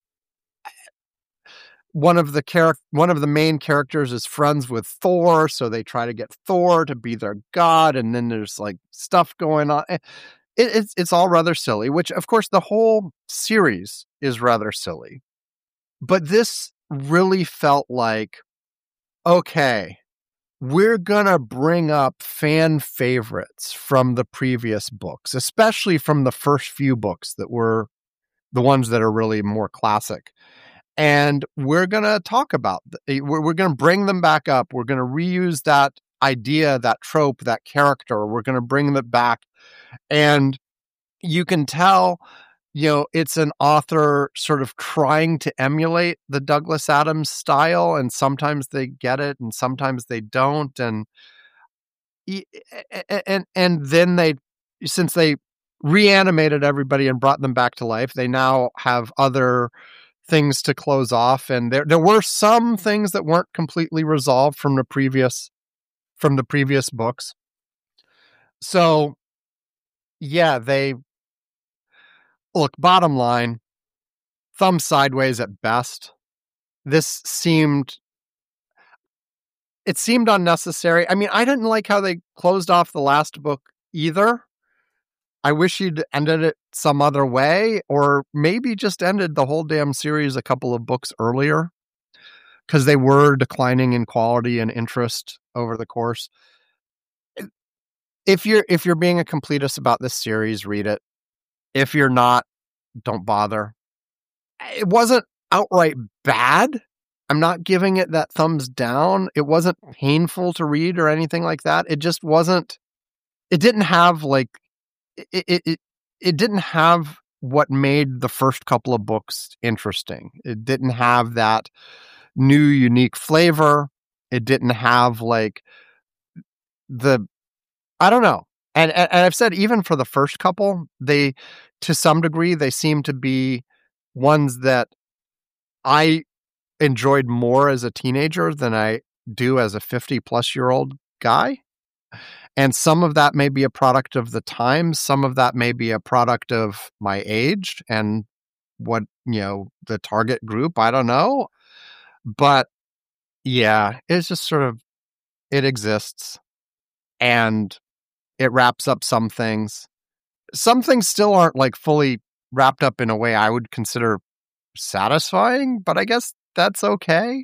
one of the character, one of the main characters is friends with Thor, so they try to get Thor to be their god, and then there's like stuff going on. It, it's it's all rather silly, which of course the whole series is rather silly. But this really felt like, okay, we're gonna bring up fan favorites from the previous books, especially from the first few books that were the ones that are really more classic. And we're going to talk about, we're, we're going to bring them back up. We're going to reuse that idea, that trope, that character. We're going to bring them back. And you can tell, you know, it's an author sort of trying to emulate the Douglas Adams style. And sometimes they get it and sometimes they don't. And, and, and then they, since they reanimated everybody and brought them back to life, they now have other things to close off, and there there were some things that weren't completely resolved from the previous from the previous books. So yeah, they look, bottom line, thumb sideways at best. This seemed it seemed unnecessary. I mean, I didn't like how they closed off the last book either. I wish you'd ended it some other way, or maybe just ended the whole damn series a couple of books earlier, because they were declining in quality and interest over the course. If you're if you're being a completist about this series, read it. If you're not, don't bother. It wasn't outright bad. I'm not giving it that thumbs down. It wasn't painful to read or anything like that. It just wasn't. It didn't have like. It, it, it, it didn't have what made the first couple of books interesting. It didn't have that new, unique flavor. It didn't have like the, I don't know. And, and, and I've said, even for the first couple, they, to some degree, they seem to be ones that I enjoyed more as a teenager than I do as a fifty plus year old guy. And some of that may be a product of the times. Some of that may be a product of my age and what, you know, the target group. I don't know. But yeah, it's just sort of, it exists and it wraps up some things. Some things still aren't like fully wrapped up in a way I would consider satisfying, but I guess that's okay.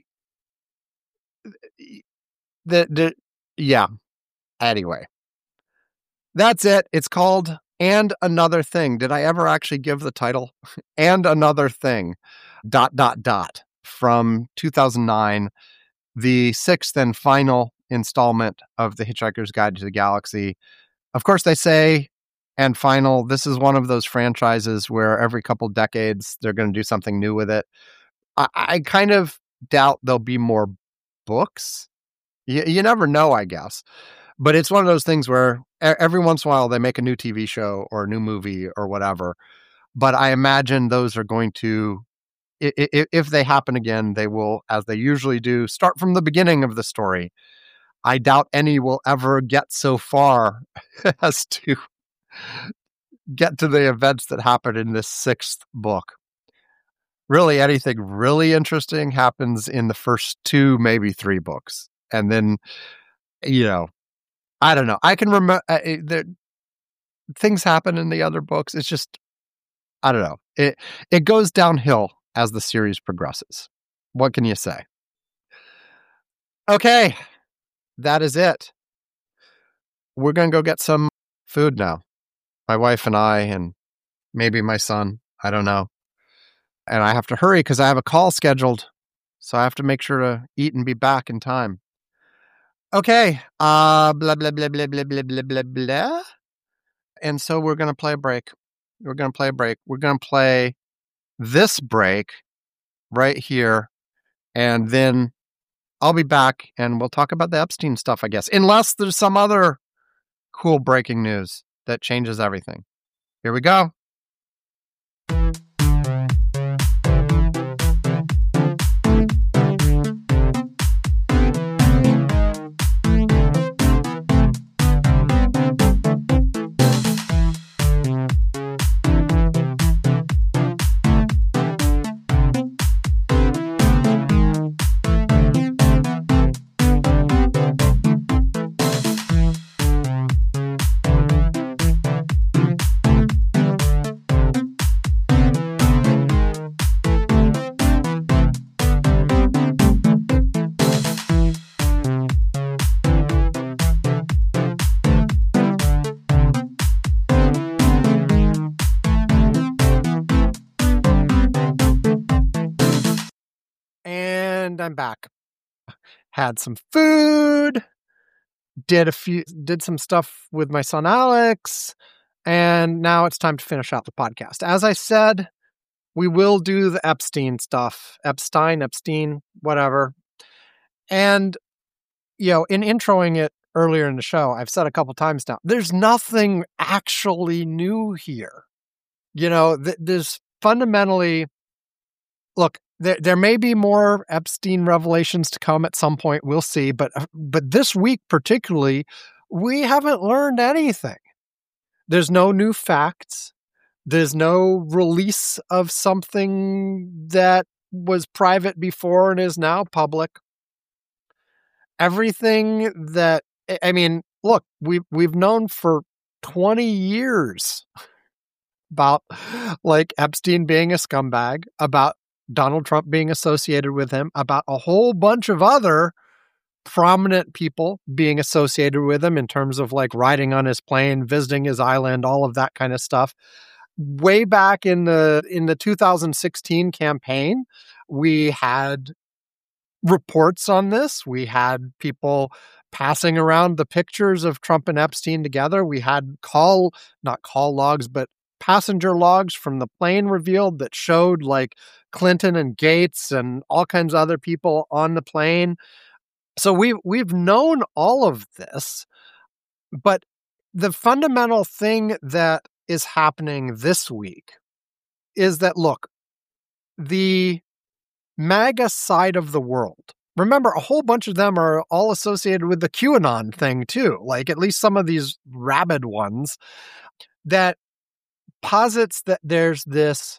The, the, yeah. Anyway, that's it. It's called And Another Thing. Did I ever actually give the title? And Another Thing, dot, dot, dot, from two thousand nine, the sixth and final installment of The Hitchhiker's Guide to the Galaxy. Of course, they say, and final, this is one of those franchises where every couple decades they're going to do something new with it. I, I kind of doubt there'll be more books. You, you never know, I guess. But it's one of those things where every once in a while they make a new T V show or a new movie or whatever. But I imagine those are going to if they happen again, they will, as they usually do, start from the beginning of the story. I doubt any will ever get so far as to get to the events that happen in this sixth book. Really, anything really interesting happens in the first two, maybe three books. And then, you know, I don't know. I can remember uh, that things happen in the other books. It's just, I don't know. It it goes downhill as the series progresses. What can you say? Okay, that is it. We're going to go get some food now. My wife and I, and maybe my son. I don't know. And I have to hurry because I have a call scheduled. So I have to make sure to eat and be back in time. Okay. Uh, blah, blah, blah, blah, blah, blah, blah, blah, blah. And so we're going to play a break. We're going to play a break. We're going to play this break right here. And then I'll be back and we'll talk about the Epstein stuff, I guess. Unless there's some other cool breaking news that changes everything. Here we go. And I'm back. Had some food, did a few, did some stuff with my son Alex, and now it's time to finish out the podcast. As I said, we will do the Epstein stuff, Epstein, Epstein, whatever. And, you know, in introing it earlier in the show, I've said a couple times now, there's nothing actually new here. You know, th- there's fundamentally, look, There, there may be more Epstein revelations to come at some point. We'll see. But but this week particularly, we haven't learned anything. There's no new facts. There's no release of something that was private before and is now public. Everything that, I mean, look, we've, we've known for twenty years about like Epstein being a scumbag, about Donald Trump being associated with him, about a whole bunch of other prominent people being associated with him in terms of like riding on his plane, visiting his island, all of that kind of stuff. Way back in the in the two thousand sixteen campaign, we had reports on this. We had people passing around the pictures of Trump and Epstein together. We had call, not call logs, but passenger logs from the plane revealed that showed like Clinton and Gates and all kinds of other people on the plane. So we've, we've known all of this, but the fundamental thing that is happening this week is that, look, the MAGA side of the world, remember, a whole bunch of them are all associated with the QAnon thing too, like at least some of these rabid ones, that posits that there's this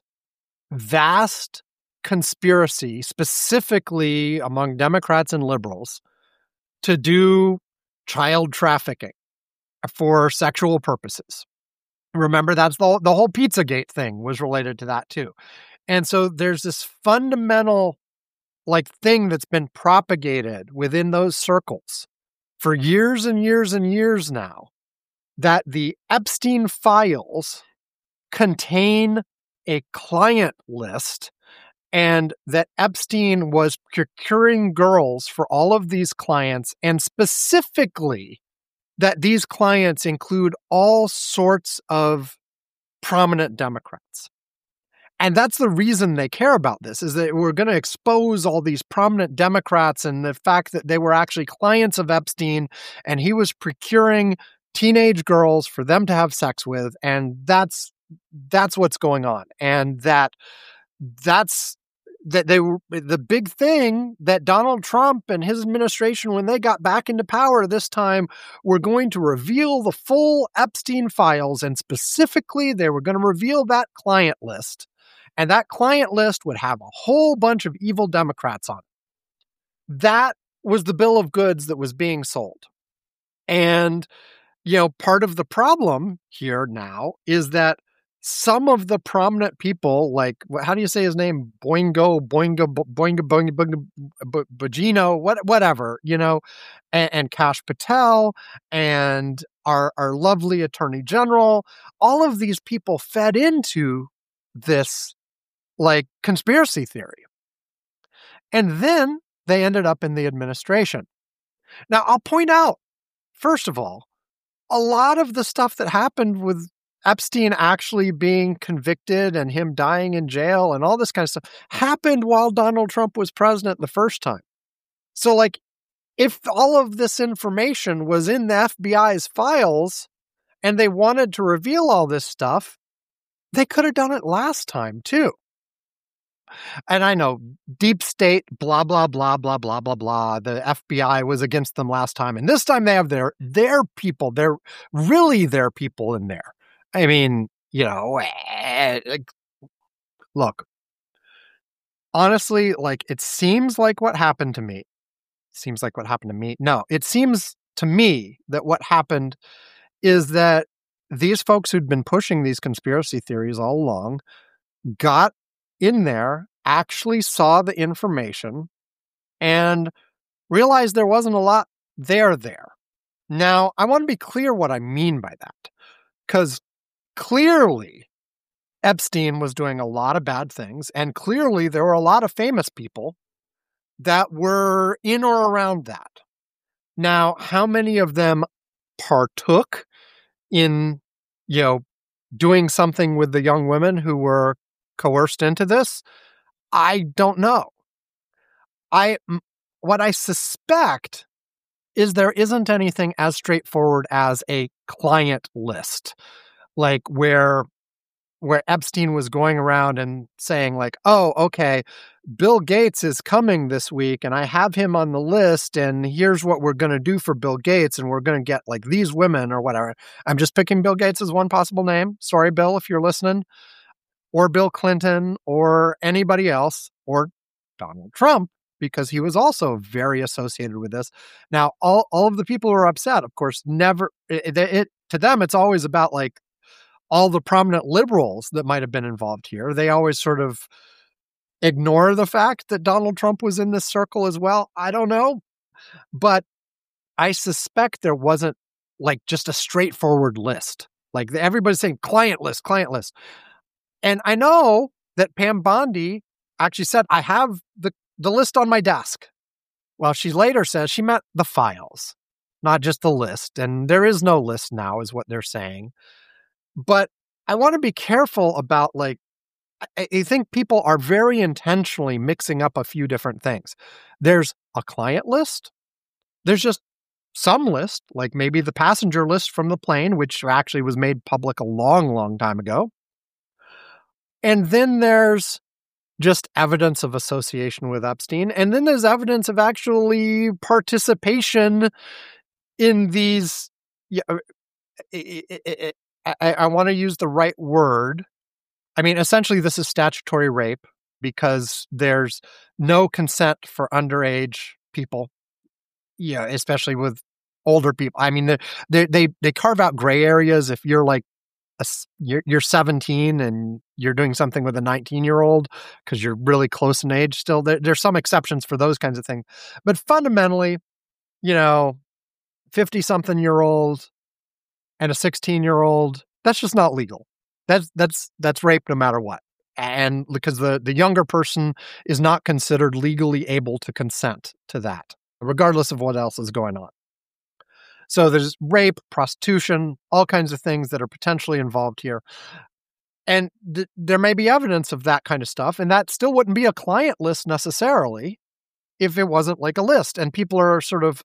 vast conspiracy, specifically among Democrats and liberals, to do child trafficking for sexual purposes. Remember, that's the, the whole Pizzagate thing was related to that too. And so there's this fundamental like thing that's been propagated within those circles for years and years and years now, that the Epstein files contain a client list, and that Epstein was procuring girls for all of these clients, and specifically that these clients include all sorts of prominent Democrats. And that's the reason they care about this, is that we're going to expose all these prominent Democrats and the fact that they were actually clients of Epstein, and he was procuring teenage girls for them to have sex with. And that's, that's what's going on. And that, that's that they were the big thing that Donald Trump and his administration, when they got back into power this time, were going to reveal the full Epstein files. And specifically, they were going to reveal that client list. And that client list would have a whole bunch of evil Democrats on it. That was the bill of goods that was being sold. And, you know, part of the problem here now is that some of the prominent people, like, how do you say his name? Boingo, Boingo, Boingo, Boingo, Boingo, Bogino, what, whatever, you know, and, and Kash Patel and our, our lovely Attorney General, all of these people fed into this, like, conspiracy theory. And then they ended up in the administration. Now, I'll point out, first of all, a lot of the stuff that happened with Epstein actually being convicted and him dying in jail and all this kind of stuff happened while Donald Trump was president the first time. So, like, if all of this information was in the F B I's files and they wanted to reveal all this stuff, they could have done it last time too. And I know deep state, blah, blah, blah, blah, blah, blah, blah. The F B I was against them last time. And this time they have their, their people. They're really their people in there. I mean, you know, look, honestly, like, it seems like what happened to me, seems like what happened to me. No, it seems to me that what happened is that these folks who'd been pushing these conspiracy theories all along got in there, actually saw the information, and realized there wasn't a lot there there. Now, I want to be clear what I mean by that, because clearly Epstein was doing a lot of bad things, and clearly there were a lot of famous people that were in or around that. Now, how many of them partook in, you know, doing something with the young women who were coerced into this? I don't know. I what I suspect is there isn't anything as straightforward as a client list, like where where Epstein was going around and saying, like, oh, okay, Bill Gates is coming this week and I have him on the list and here's what we're going to do for Bill Gates and we're going to get like these women or whatever. I'm just picking Bill Gates as one possible name. Sorry, Bill, if you're listening. Or Bill Clinton, or anybody else, or Donald Trump, because he was also very associated with this. Now, all, all of the people who are upset, of course, never, it, it, to them, it's always about like all the prominent liberals that might have been involved here. They always sort of ignore the fact that Donald Trump was in this circle as well. I don't know. But I suspect there wasn't like just a straightforward list. Like everybody's saying client list, client list. And I know that Pam Bondi actually said, I have the, the list on my desk. Well, she later says she meant the files, not just the list. And there is no list now, is what they're saying. But I want to be careful about, like, I, I think people are very intentionally mixing up a few different things. There's a client list. There's just some list, like maybe the passenger list from the plane, which actually was made public a long, long time ago. And then there's just evidence of association with Epstein. And then there's evidence of actually participation in these. Yeah, it, it, it, I, I want to use the right word. I mean, essentially, this is statutory rape because there's no consent for underage people. Yeah, especially with older people. I mean, they they they carve out gray areas if you're like a, you're you're seventeen and you're doing something with a nineteen year old because you're really close in age. Still, there, there's some exceptions for those kinds of things, but fundamentally, you know, fifty something year old and a sixteen year old, that's just not legal. That's that's that's rape no matter what. And because the the younger person is not considered legally able to consent to that, regardless of what else is going on. So there's rape, prostitution, all kinds of things that are potentially involved here. And th- there may be evidence of that kind of stuff, and that still wouldn't be a client list necessarily if it wasn't like a list. And people are sort of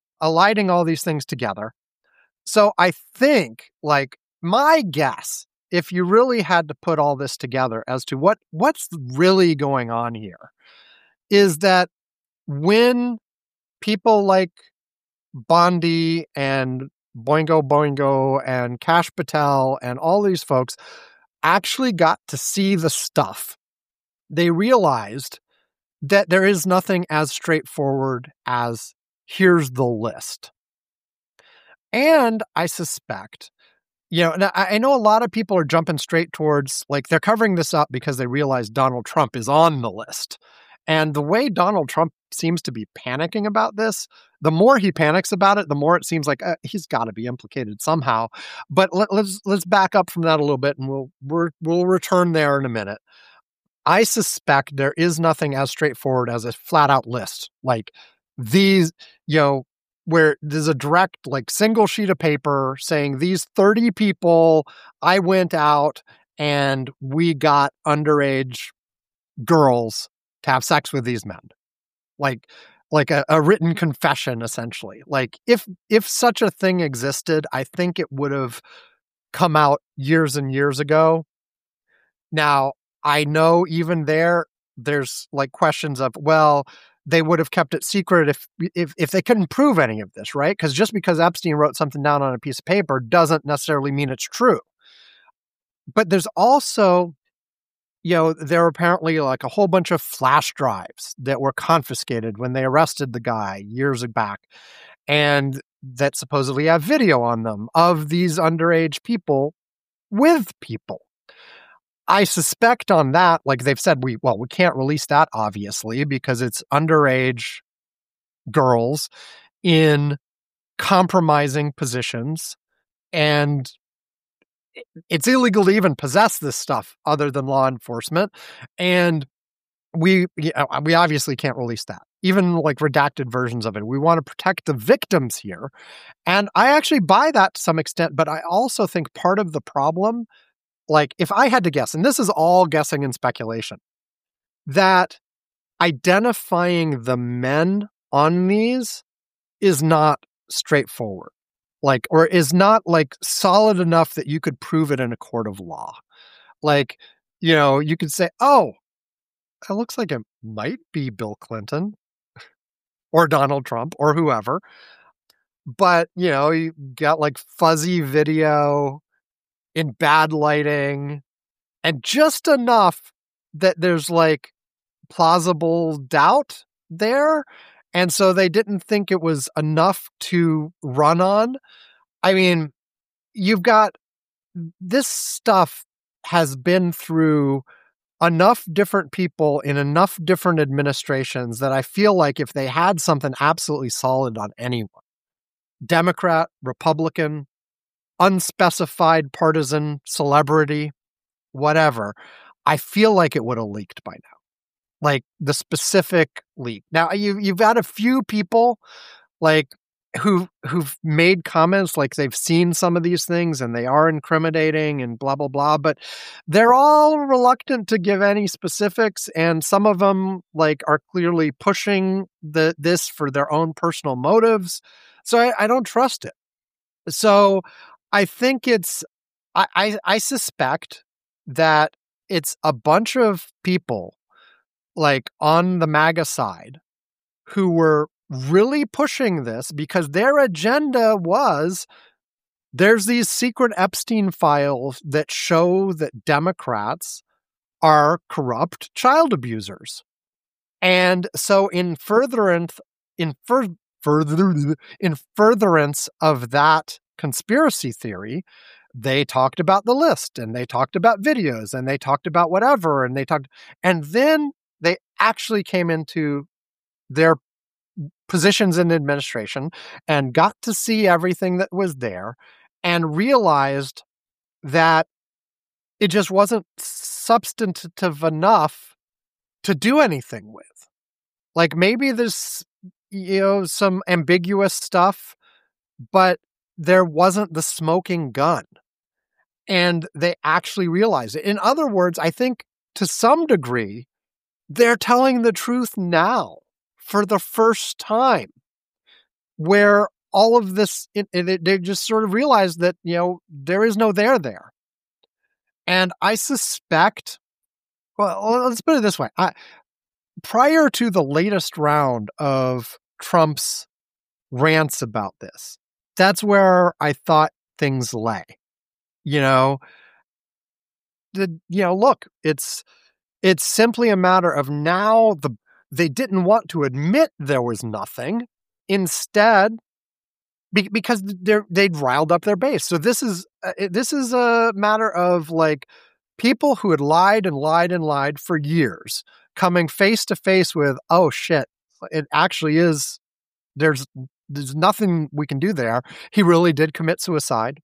aligning all these things together. So I think, like, my guess if you really had to put all this together as to what what's really going on here, is that when people like Bondi and Boingo Boingo and Kash Patel and all these folks actually got to see the stuff, they realized that there is nothing as straightforward as here's the list. And I suspect, you know, and I, I know a lot of people are jumping straight towards, like, they're covering this up because they realize Donald Trump is on the list. And the way Donald Trump seems to be panicking about this, the more he panics about it, the more it seems like uh, he's got to be implicated somehow. But let, let's let's back up from that a little bit, and we'll we're, we'll return there in a minute. I suspect there is nothing as straightforward as a flat out list. Like these, you know, where there's a direct, like, single sheet of paper saying these thirty people, I went out and we got underage girls to have sex with these men. Like, like a, a written confession, essentially. Like if, if such a thing existed, I think it would have come out years and years ago. Now, I know even there, there's like questions of, well, they would have kept it secret if if if they couldn't prove any of this, right? Because just because Epstein wrote something down on a piece of paper doesn't necessarily mean it's true. But there's also, you know, there were apparently like a whole bunch of flash drives that were confiscated when they arrested the guy years back, and that supposedly have video on them of these underage people with people. I suspect on that, like they've said, we, well, we can't release that, obviously, because it's underage girls in compromising positions, and it's illegal to even possess this stuff other than law enforcement. And we, we obviously can't release that, even like redacted versions of it. We want to protect the victims here. And I actually buy that to some extent, but I also think part of the problem, like if I had to guess, and this is all guessing and speculation, that identifying the men on these is not straightforward, like, or is not like solid enough that you could prove it in a court of law. Like, you know, you could say, oh, it looks like it might be Bill Clinton or Donald Trump or whoever. But, you know, you got like fuzzy video in bad lighting, and just enough that there's like plausible doubt there. And so they didn't think it was enough to run on. I mean, you've got this stuff has been through enough different people in enough different administrations that I feel like if they had something absolutely solid on anyone, Democrat, Republican, unspecified partisan, celebrity, whatever, I feel like it would have leaked by now. Like the specific leak. Now you you've got a few people like who who've made comments like they've seen some of these things and they are incriminating and blah blah blah, but they're all reluctant to give any specifics, and some of them like are clearly pushing the this for their own personal motives. So I, I don't trust it. So I think it's, I, I, I suspect that it's a bunch of people like on the MAGA side who were really pushing this because their agenda was there's these secret Epstein files that show that Democrats are corrupt child abusers. And so in furtherance, in fur, further, in furtherance of that conspiracy theory, they talked about the list and they talked about videos and they talked about whatever and they talked, and then they actually came into their positions in administration and got to see everything that was there and realized that it just wasn't substantive enough to do anything with. Like maybe there's, you know, some ambiguous stuff, but there wasn't the smoking gun, and they actually realized it. In other words, I think to some degree, they're telling the truth now for the first time, where all of this, it, it, they just sort of realized that, you know, there is no there there. And I suspect, well, let's put it this way. I, prior to the latest round of Trump's rants about this, that's where I thought things lay. You know, the, you know, look, it's it's simply a matter of now the they didn't want to admit there was nothing. Instead, be, because they're they'd riled up their base. So this is uh, this is a matter of like people who had lied and lied and lied for years coming face to face with, oh shit, it actually is. There's there's nothing we can do there. He really did commit suicide,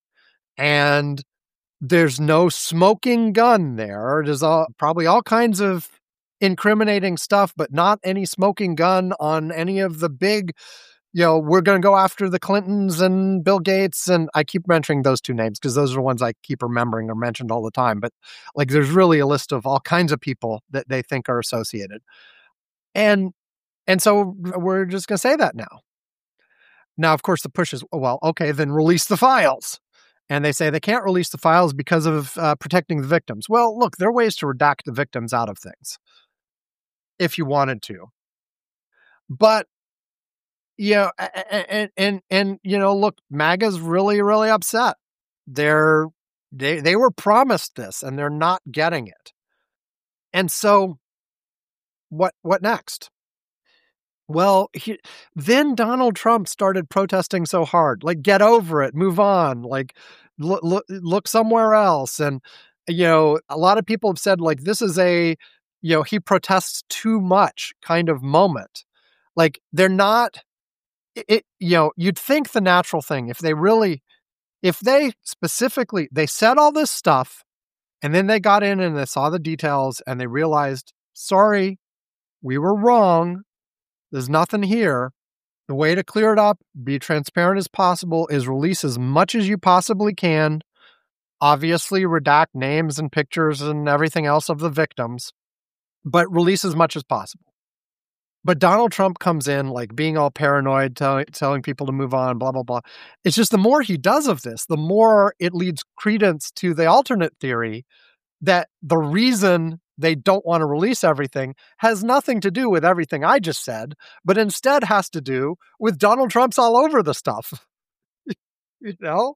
and there's no smoking gun there. There's all, probably all kinds of incriminating stuff, but not any smoking gun on any of the big, you know, we're going to go after the Clintons and Bill Gates. And I keep mentioning those two names because those are the ones I keep remembering are mentioned all the time. But like, there's really a list of all kinds of people that they think are associated. And, and so we're just going to say that now. Now, of course, the push is, well, okay, then release the files. And they say they can't release the files because of uh, protecting the victims. Well, look, there are ways to redact the victims out of things if you wanted to. But, you know, and, and, and you know, look, MAGA's really, really upset. They're, they, they were promised this and they're not getting it. And so what, what next? Well, he, then Donald Trump started protesting so hard, like, get over it, move on, like, look, look, look somewhere else. And, you know, a lot of people have said, like, this is a, you know, he protests too much kind of moment. Like, they're not, it, you know, you'd think the natural thing, if they really, if they specifically, they said all this stuff, and then they got in and they saw the details and they realized, sorry, we were wrong. There's nothing here. The way to clear it up, be transparent as possible, is release as much as you possibly can. Obviously, redact names and pictures and everything else of the victims, but release as much as possible. But Donald Trump comes in like being all paranoid, tell, telling people to move on, blah, blah, blah. It's just the more he does of this, the more it leads credence to the alternate theory that the reason they don't want to release everything has nothing to do with everything I just said, but instead has to do with Donald Trump's all over the stuff. You know?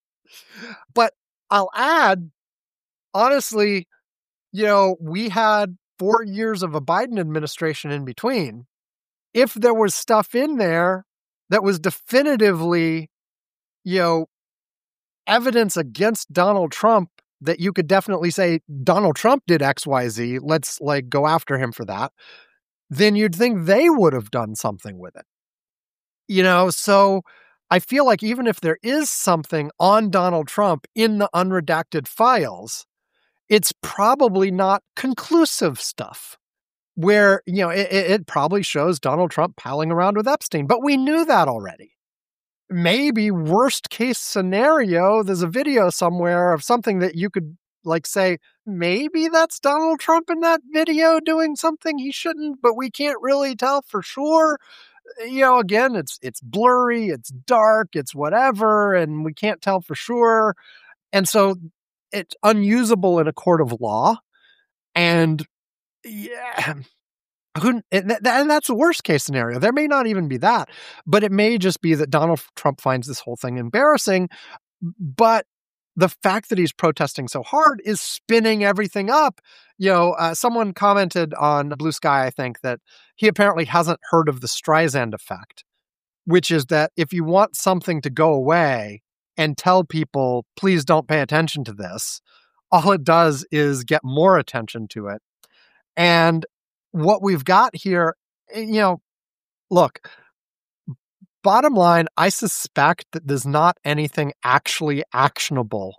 But I'll add, honestly, you know, we had four years of a Biden administration in between. If there was stuff in there that was definitively, you know, evidence against Donald Trump that you could definitely say Donald Trump did X Y Z, let's like go after him for that, then you'd think they would have done something with it. You know, so I feel like even if there is something on Donald Trump in the unredacted files, it's probably not conclusive stuff where, you know, it, it probably shows Donald Trump palling around with Epstein, but we knew that already. Maybe worst case scenario, there's a video somewhere of something that you could like say, maybe that's Donald Trump in that video doing something he shouldn't, but we can't really tell for sure. You know, again, it's, it's blurry, it's dark, it's whatever, and we can't tell for sure. And so it's unusable in a court of law. And yeah, Who, and, th- and that's the worst case scenario. There may not even be that, but it may just be that Donald Trump finds this whole thing embarrassing. But the fact that he's protesting so hard is spinning everything up. You know, uh, someone commented on Blue Sky, I think, that he apparently hasn't heard of the Streisand effect, which is that if you want something to go away and tell people, please don't pay attention to this, all it does is get more attention to it. And what we've got here, you know, look, bottom line, I suspect that there's not anything actually actionable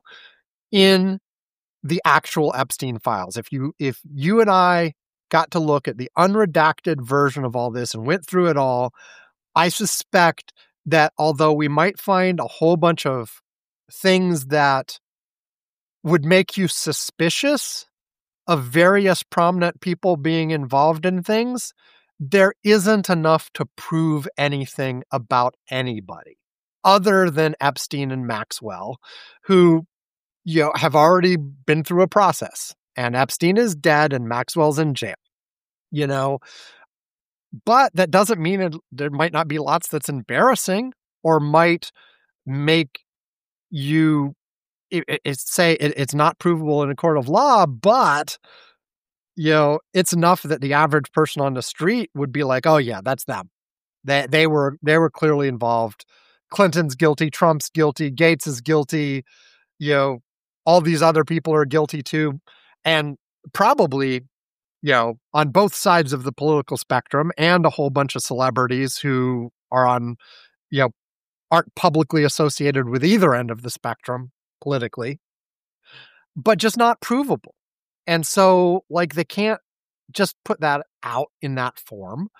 in the actual Epstein files. If you, if you and I got to look at the unredacted version of all this and went through it all, I suspect that although we might find a whole bunch of things that would make you suspicious of various prominent people being involved in things, there isn't enough to prove anything about anybody other than Epstein and Maxwell, who, you know, have already been through a process, and Epstein is dead and Maxwell's in jail, you know, but that doesn't mean it, there might not be lots that's embarrassing or might make you it, it, it's say it, it's not provable in a court of law, but you know, it's enough that the average person on the street would be like, oh yeah, that's them. They they were they were clearly involved. Clinton's guilty, Trump's guilty, Gates is guilty, you know, all these other people are guilty too. And probably, you know, on both sides of the political spectrum, and a whole bunch of celebrities who are on, you know, aren't publicly associated with either end of the spectrum politically, but just not provable. And so, like, they can't just put that out in that form.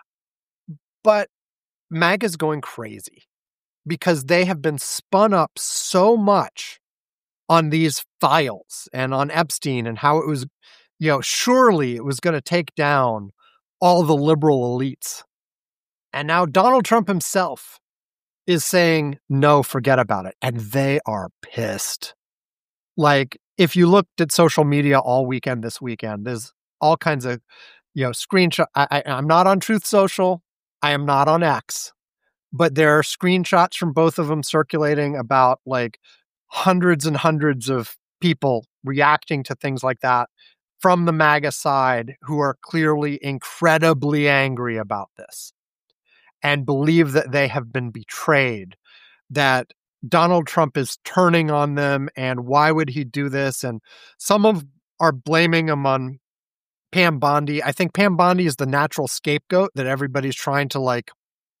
But MAGA's going crazy because they have been spun up so much on these files and on Epstein and how it was, you know, surely it was going to take down all the liberal elites. And now Donald Trump himself is saying, no, forget about it. And they are pissed. Like, if you looked at social media all weekend this weekend, there's all kinds of, you know, screenshot. I, I, I'm not on Truth Social. I am not on X. But there are screenshots from both of them circulating about like hundreds and hundreds of people reacting to things like that from the MAGA side who are clearly incredibly angry about this and believe that they have been betrayed, that Donald Trump is turning on them, and why would he do this? And some of are blaming him on Pam Bondi. I think Pam Bondi is the natural scapegoat that everybody's trying to like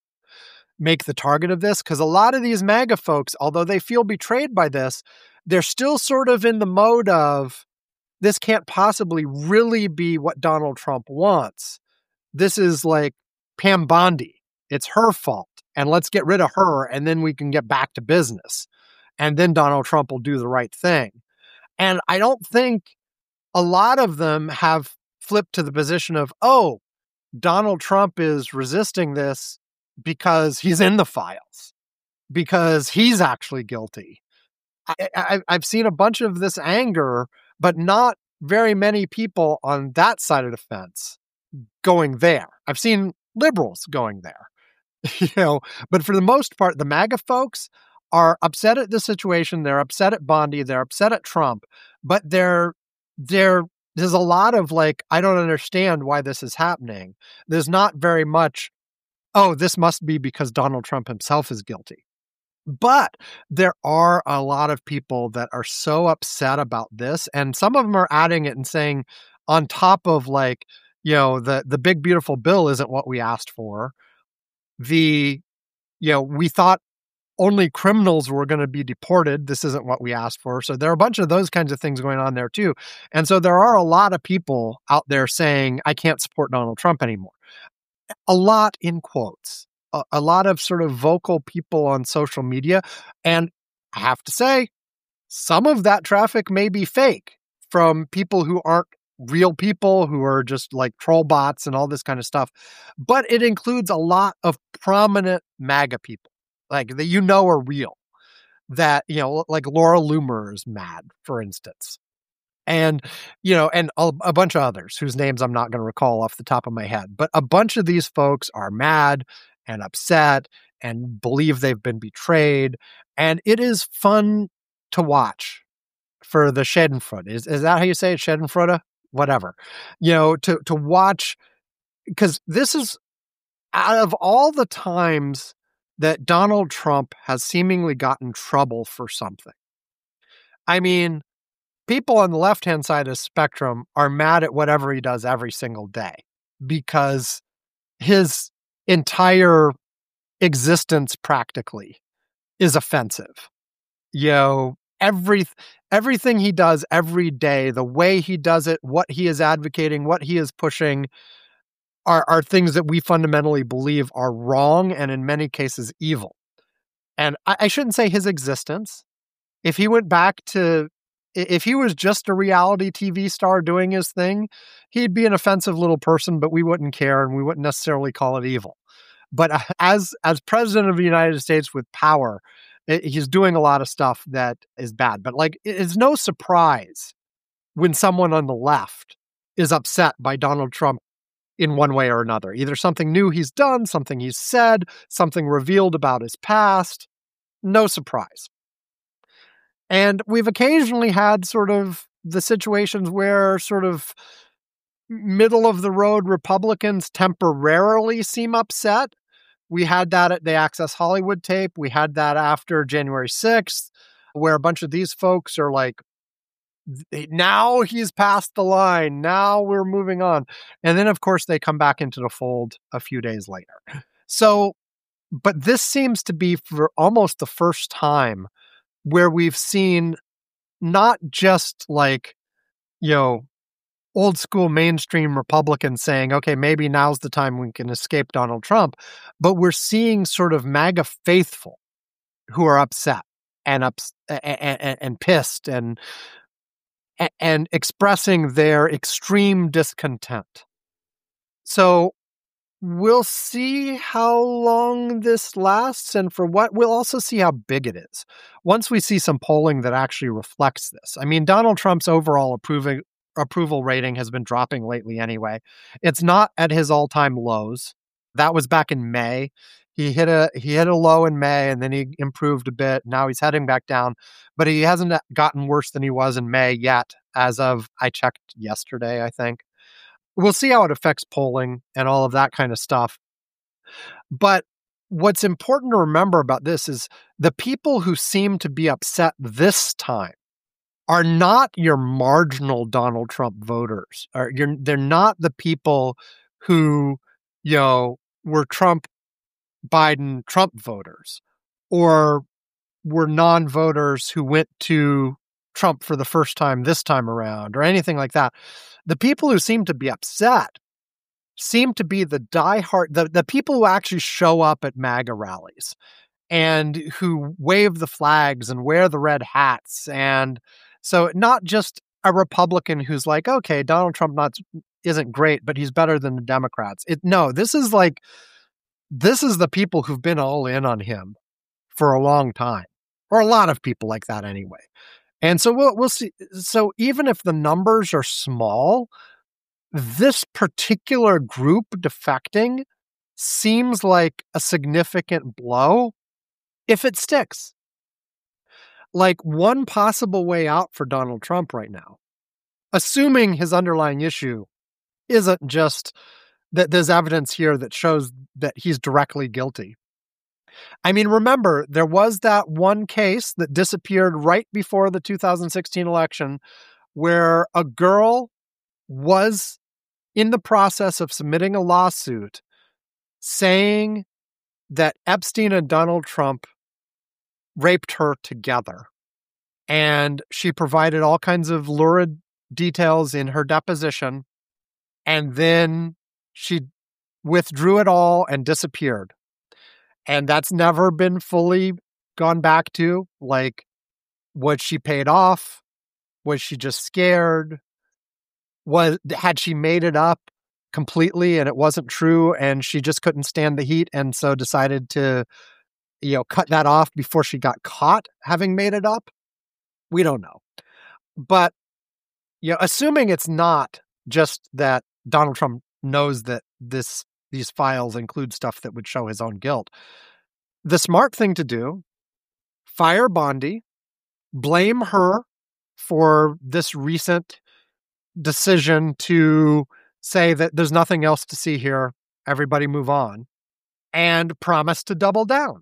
make the target of this, because a lot of these MAGA folks, although they feel betrayed by this, they're still sort of in the mode of this can't possibly really be what Donald Trump wants. This is like Pam Bondi. It's her fault. And let's get rid of her, and then we can get back to business. And then Donald Trump will do the right thing. And I don't think a lot of them have flipped to the position of, oh, Donald Trump is resisting this because he's in the files, because he's actually guilty. I, I, I've seen a bunch of this anger, but not very many people on that side of the fence going there. I've seen liberals going there. You know, but for the most part, the MAGA folks are upset at the situation. They're upset at Bondi. They're upset at Trump. But they're, they're, there's a lot of like, I don't understand why this is happening. There's not very much, oh, this must be because Donald Trump himself is guilty. But there are a lot of people that are so upset about this. And some of them are adding it and saying, on top of like, you know, the, the big, beautiful bill isn't what we asked for. The, you know, we thought only criminals were going to be deported. This isn't what we asked for. So there are a bunch of those kinds of things going on there too. And so there are a lot of people out there saying, I can't support Donald Trump anymore. A lot in quotes, a, a lot of sort of vocal people on social media. And I have to say, some of that traffic may be fake from people who aren't real people, who are just like troll bots and all this kind of stuff. But it includes a lot of prominent MAGA people, like that you know are real, that, you know, like Laura Loomer is mad, for instance. And, you know, and a, a bunch of others whose names I'm not going to recall off the top of my head. But a bunch of these folks are mad and upset and believe they've been betrayed. And it is fun to watch for the Schadenfreude. Is, is that how you say it? Schadenfreude? Whatever, you know, to, to watch, because this is out of all the times that Donald Trump has seemingly gotten trouble for something. I mean, people on the left-hand side of the spectrum are mad at whatever he does every single day because his entire existence practically is offensive. You know, every everything he does every day, the way he does it, what he is advocating, what he is pushing are, are things that we fundamentally believe are wrong and in many cases evil. And I, I shouldn't say his existence. If he went back to, if he was just a reality T V star doing his thing, he'd be an offensive little person, but we wouldn't care and we wouldn't necessarily call it evil. But as, as president of the United States with power, I- He's doing a lot of stuff that is bad. But like, it- it's no surprise when someone on the left is upset by Donald Trump in one way or another. Either something new he's done, something he's said, something revealed about his past. No surprise. And we've occasionally had sort of the situations where sort of middle of the road Republicans temporarily seem upset. We had that at the Access Hollywood tape. We had that after January sixth, where a bunch of these folks are like, now he's past the line. Now we're moving on. And then, of course, they come back into the fold a few days later. So, but this seems to be for almost the first time where we've seen not just like, you know, old school mainstream Republicans saying, okay, maybe now's the time we can escape Donald Trump, but we're seeing sort of MAGA faithful who are upset and ups- and, and, and pissed and and expressing their extreme discontent. So we'll see how long this lasts and for what. We'll also see how big it is once we see some polling that actually reflects this. I mean, Donald Trump's overall approving, approval rating has been dropping lately anyway. It's not at his all-time lows. That was back in May. He hit a he hit a low in May and then he improved a bit. Now he's heading back down, but he hasn't gotten worse than he was in May yet, as of I checked yesterday, I think. We'll see how it affects polling and all of that kind of stuff. But what's important to remember about this is the people who seem to be upset this time are not your marginal Donald Trump voters. Or you're, they're not the people who, you know, were Trump, Biden, Trump voters, or were non-voters who went to Trump for the first time this time around, or anything like that. The people who seem to be upset seem to be the diehard, the, the people who actually show up at MAGA rallies and who wave the flags and wear the red hats. And so not just a Republican who's like, okay, Donald Trump not isn't great, but he's better than the Democrats. It no, this is like, this is the people who've been all in on him for a long time, or a lot of people like that anyway. And so we'll we'll see. So even if the numbers are small, this particular group defecting seems like a significant blow if it sticks. Like one possible way out for Donald Trump right now, assuming his underlying issue isn't just that there's evidence here that shows that he's directly guilty. I mean, remember, there was that one case that disappeared right before the two thousand sixteen election where a girl was in the process of submitting a lawsuit saying that Epstein and Donald Trump raped her together. And she provided all kinds of lurid details in her deposition. And then she withdrew it all and disappeared. And that's never been fully gone back to. Like, was she paid off? Was she just scared? Was had she made it up completely and it wasn't true and she just couldn't stand the heat and so decided to, you know, cut that off before she got caught having made it up? We don't know. But, you know, assuming it's not just that Donald Trump knows that this these files include stuff that would show his own guilt, the smart thing to do, fire Bondi, blame her for this recent decision to say that there's nothing else to see here, everybody move on, and promise to double down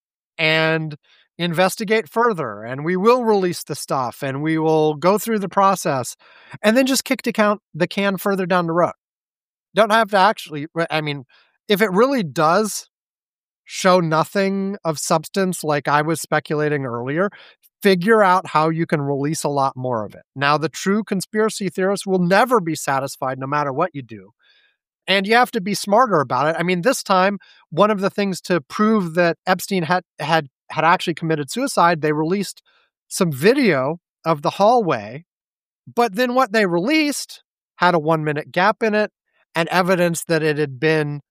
and investigate further, and we will release the stuff and we will go through the process, and then just kick the can, the can further down the road. Don't have to actually, I mean, if it really does show nothing of substance, like I was speculating earlier, figure out how you can release a lot more of it. Now, the true conspiracy theorists will never be satisfied no matter what you do. And you have to be smarter about it. I mean, this time, one of the things to prove that Epstein had had, had actually committed suicide, they released some video of the hallway. But then what they released had a one-minute gap in it and evidence that it had been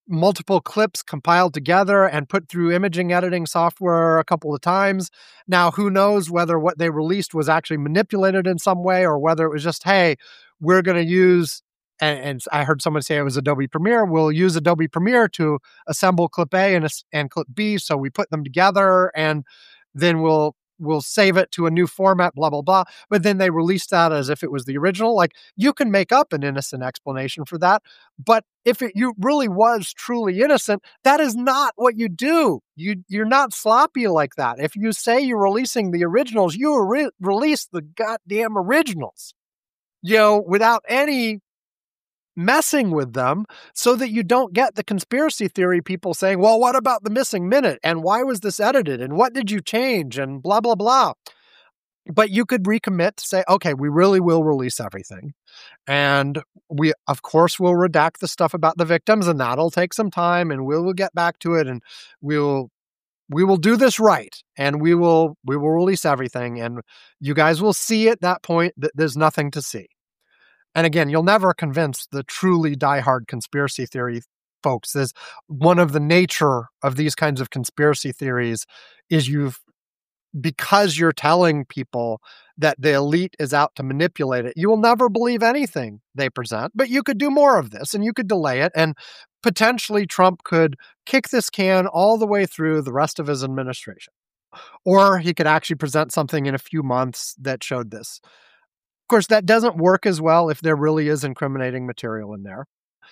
multiple clips compiled together and put through imaging editing software a couple of times. Now, who knows whether what they released was actually manipulated in some way or whether it was just, hey, we're going to use, and, and I heard someone say it was Adobe Premiere, we'll use Adobe Premiere to assemble clip A and, and clip B, so we put them together and then we'll we'll save it to a new format, blah, blah, blah. But then they released that as if it was the original. Like, you can make up an innocent explanation for that. But if it you really was truly innocent, that is not what you do. You, you're not sloppy like that. If you say you're releasing the originals, you re- release the goddamn originals, you know, without any messing with them, so that you don't get the conspiracy theory people saying, well, what about the missing minute? And why was this edited? And what did you change? And blah, blah, blah. But you could recommit to say, okay, we really will release everything. And we, of course, will redact the stuff about the victims, and that'll take some time, and we'll, we'll get back to it, and we'll we will do this right, and we will we will release everything, and you guys will see at that point that there's nothing to see. And again, you'll never convince the truly diehard conspiracy theory folks. There's one of the nature of these kinds of conspiracy theories is you've, because you're telling people that the elite is out to manipulate it, you will never believe anything they present. But you could do more of this, and you could delay it, and potentially Trump could kick this can all the way through the rest of his administration. Or he could actually present something in a few months that showed this. Of course, that doesn't work as well if there really is incriminating material in there.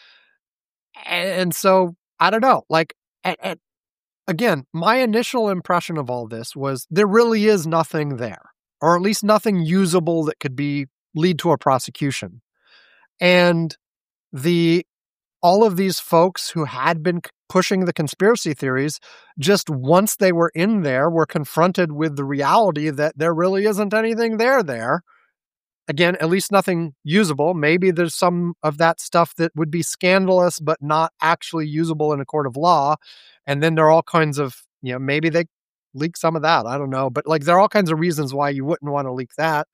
And, and so, I don't know, like, and, and again, my initial impression of all this was there really is nothing there, or at least nothing usable that could be lead to a prosecution. And the all of these folks who had been pushing the conspiracy theories, just once they were in there, were confronted with the reality that there really isn't anything there there. Again, at least nothing usable. Maybe there's some of that stuff that would be scandalous, but not actually usable in a court of law. And then there are all kinds of, you know, maybe they leak some of that. I don't know. But like, there are all kinds of reasons why you wouldn't want to leak that.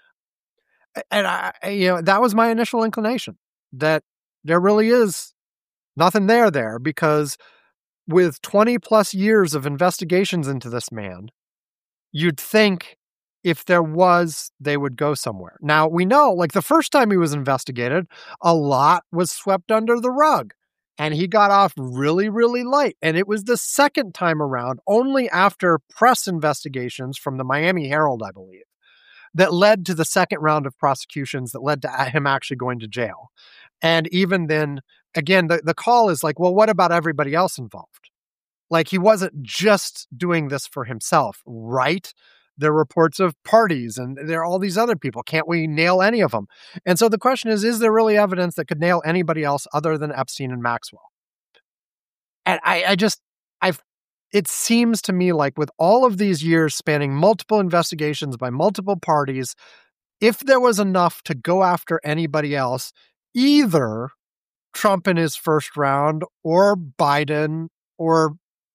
And I, you know, that was my initial inclination, that there really is nothing there there, because with twenty plus years of investigations into this man, you'd think if there was, they would go somewhere. Now, we know, like, the first time he was investigated, a lot was swept under the rug, and he got off really, really light. And it was the second time around, only after press investigations from the Miami Herald, I believe, that led to the second round of prosecutions that led to him actually going to jail. And even then, again, the, the call is like, well, what about everybody else involved? Like, he wasn't just doing this for himself, right? There are reports of parties, and there are all these other people. Can't we nail any of them? And so the question is, is there really evidence that could nail anybody else other than Epstein and Maxwell? And I, I just, I've, it seems to me like with all of these years spanning multiple investigations by multiple parties, if there was enough to go after anybody else, either Trump in his first round or Biden or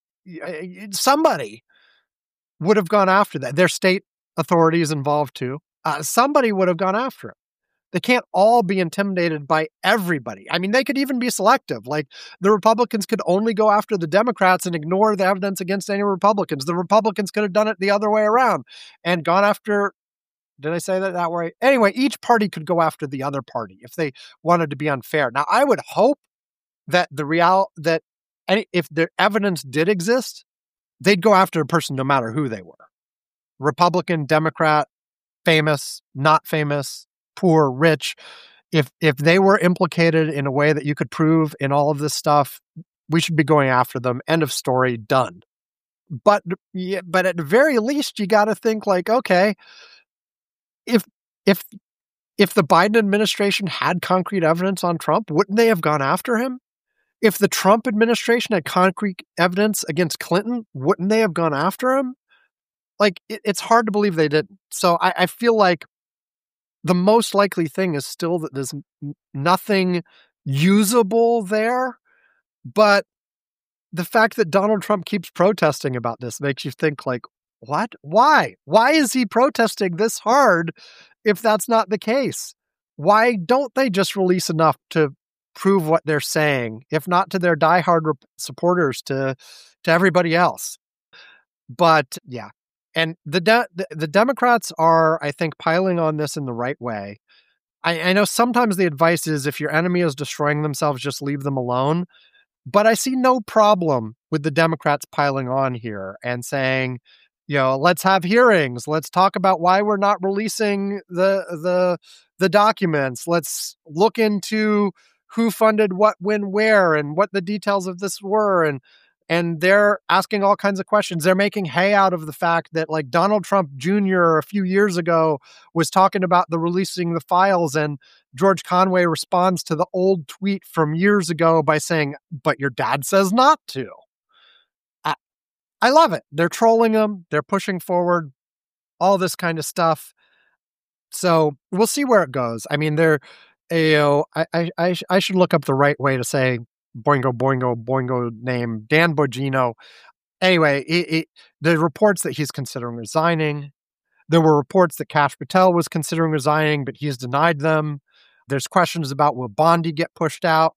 somebody would have gone after that. Their state authorities involved too. Uh, somebody would have gone after it. They can't all be intimidated by everybody. I mean, they could even be selective. Like, the Republicans could only go after the Democrats and ignore the evidence against any Republicans. The Republicans could have done it the other way around and gone after, did I say that that way? Anyway, each party could go after the other party if they wanted to be unfair. Now, I would hope that the real, that any, if the evidence did exist, they'd go after a person no matter who they were. Republican, Democrat, famous, not famous, poor, rich. If if they were implicated in a way that you could prove in all of this stuff, we should be going after them. End of story, done. But yeah, but at the very least, you got to think like, okay, if if if the Biden administration had concrete evidence on Trump, wouldn't they have gone after him? If the Trump administration had concrete evidence against Clinton, wouldn't they have gone after him? Like, it, it's hard to believe they didn't. So I, I feel like the most likely thing is still that there's n- nothing usable there. But the fact that Donald Trump keeps protesting about this makes you think like, what? Why? Why is he protesting this hard if that's not the case? Why don't they just release enough to prove what they're saying, if not to their diehard rep- supporters, to to everybody else. But yeah, and the, de- the the Democrats are, I think, piling on this in the right way. I, I know sometimes the advice is if your enemy is destroying themselves, just leave them alone. But I see no problem with the Democrats piling on here and saying, you know, let's have hearings. Let's talk about why we're not releasing the the the documents. Let's look into who funded what, when, where, and what the details of this were. And and they're asking all kinds of questions. They're making hay out of the fact that, like, Donald Trump Junior a few years ago was talking about the releasing the files, and George Conway responds to the old tweet from years ago by saying, but your dad says not to. I, I love it. They're trolling him. They're pushing forward all this kind of stuff. So we'll see where it goes. I mean, they're, you know, I, I, I, I should look up the right way to say Boingo, Boingo, Boingo name, Dan Bongino. Anyway, it, it, the reports that he's considering resigning. There were reports that Kash Patel was considering resigning, but he's denied them. There's questions about will Bondi get pushed out.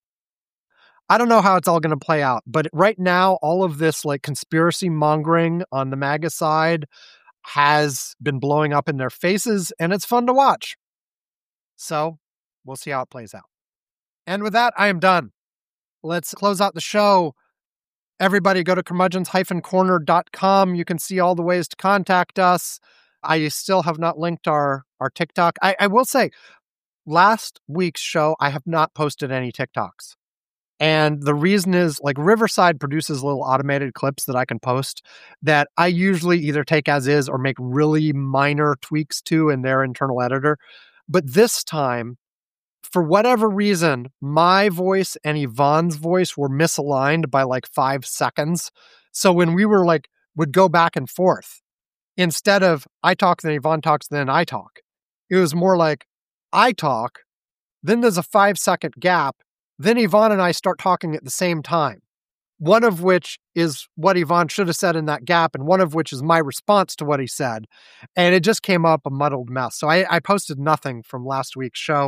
I don't know how it's all going to play out, but right now, all of this like conspiracy mongering on the MAGA side has been blowing up in their faces, and it's fun to watch. So we'll see how it plays out. And with that, I am done. Let's close out the show. Everybody go to curmudgeons dash corner dot com. You can see all the ways to contact us. I still have not linked our, our TikTok. I, I will say, last week's show, I have not posted any TikToks. And the reason is, like, Riverside produces little automated clips that I can post that I usually either take as is or make really minor tweaks to in their internal editor. But this time, for whatever reason, my voice and Yvonne's voice were misaligned by like five seconds. So when we were like, would go back and forth, instead of I talk, then Yvonne talks, then I talk, it was more like I talk, then there's a five second gap, then Yvonne and I start talking at the same time, one of which is what Yvonne should have said in that gap, and one of which is my response to what he said. And it just came up a muddled mess. So I, I posted nothing from last week's show.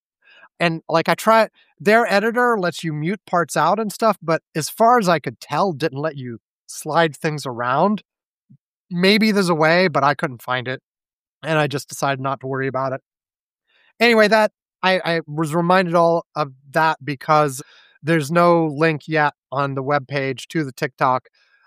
And like I try, their editor lets you mute parts out and stuff, but as far as I could tell, didn't let you slide things around. Maybe there's a way, but I couldn't find it. And I just decided not to worry about it. Anyway, that I, I was reminded all of that because there's no link yet on the webpage to the TikTok.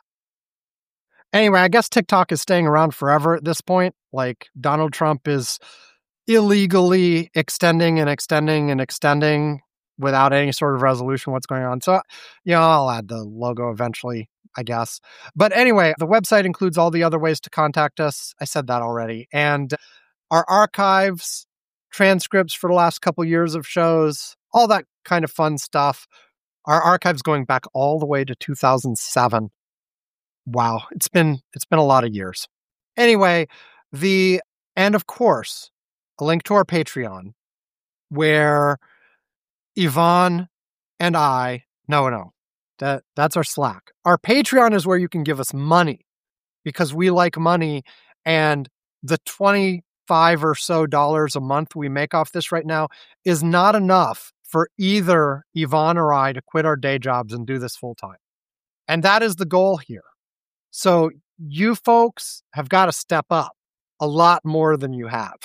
Anyway, I guess TikTok is staying around forever at this point. Like, Donald Trump is illegally extending and extending and extending without any sort of resolution what's going on. So, you know, I'll add the logo eventually, I guess. But anyway, the website includes all the other ways to contact us. I said that already. And our archives, transcripts for the last couple years of shows, all that kind of fun stuff. Our archives going back all the way to two thousand seven. Wow, it's been it's been a lot of years. Anyway, the and of course, a link to our Patreon, where Yvonne and I, no, no, that that's our Slack. Our Patreon is where you can give us money because we like money, and the twenty-five or so dollars a month we make off this right now is not enough for either Yvonne or I to quit our day jobs and do this full time. And that is the goal here. So you folks have got to step up a lot more than you have.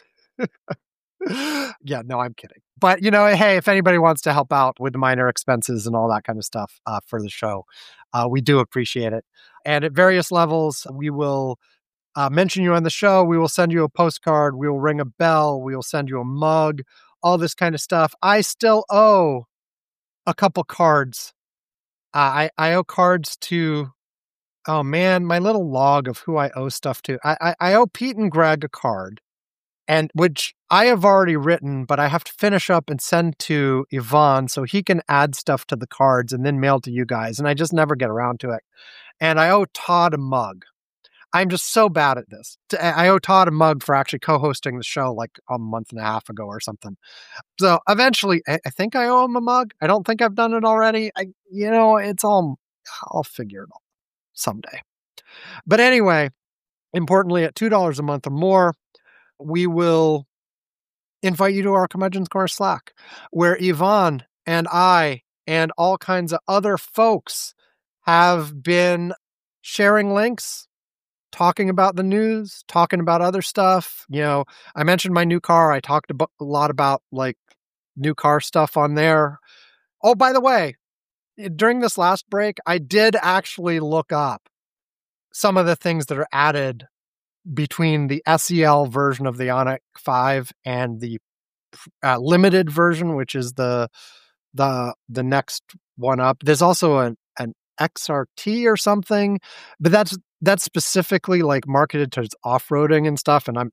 Yeah, no, I'm kidding. But, you know, hey, if anybody wants to help out with the minor expenses and all that kind of stuff uh, for the show, uh, we do appreciate it. And at various levels, we will uh, mention you on the show. We will send you a postcard. We will ring a bell. We will send you a mug, all this kind of stuff. I still owe a couple cards. Uh, I, I owe cards to... Oh man, my little log of who I owe stuff to. I, I, I owe Pete and Greg a card, and which I have already written, but I have to finish up and send to Yvonne so he can add stuff to the cards and then mail to you guys. And I just never get around to it. And I owe Todd a mug. I'm just so bad at this. I owe Todd a mug for actually co-hosting the show like a month and a half ago or something. So eventually, I, I think I owe him a mug. I don't think I've done it already. I, you know, it's all, I'll figure it out someday. But anyway, importantly, at two dollars a month or more, we will invite you to our Curmudgeon's Corner Slack, where Yvonne and I and all kinds of other folks have been sharing links, talking about the news, talking about other stuff. You know, I mentioned my new car. I talked a, bu- a lot about like new car stuff on there. Oh, by the way, during this last break, I did actually look up some of the things that are added between the S E L version of the Ioniq five and the uh, limited version, which is the the the next one up. There's also an an X R T or something, but that's that's specifically like marketed towards off-roading and stuff. And I'm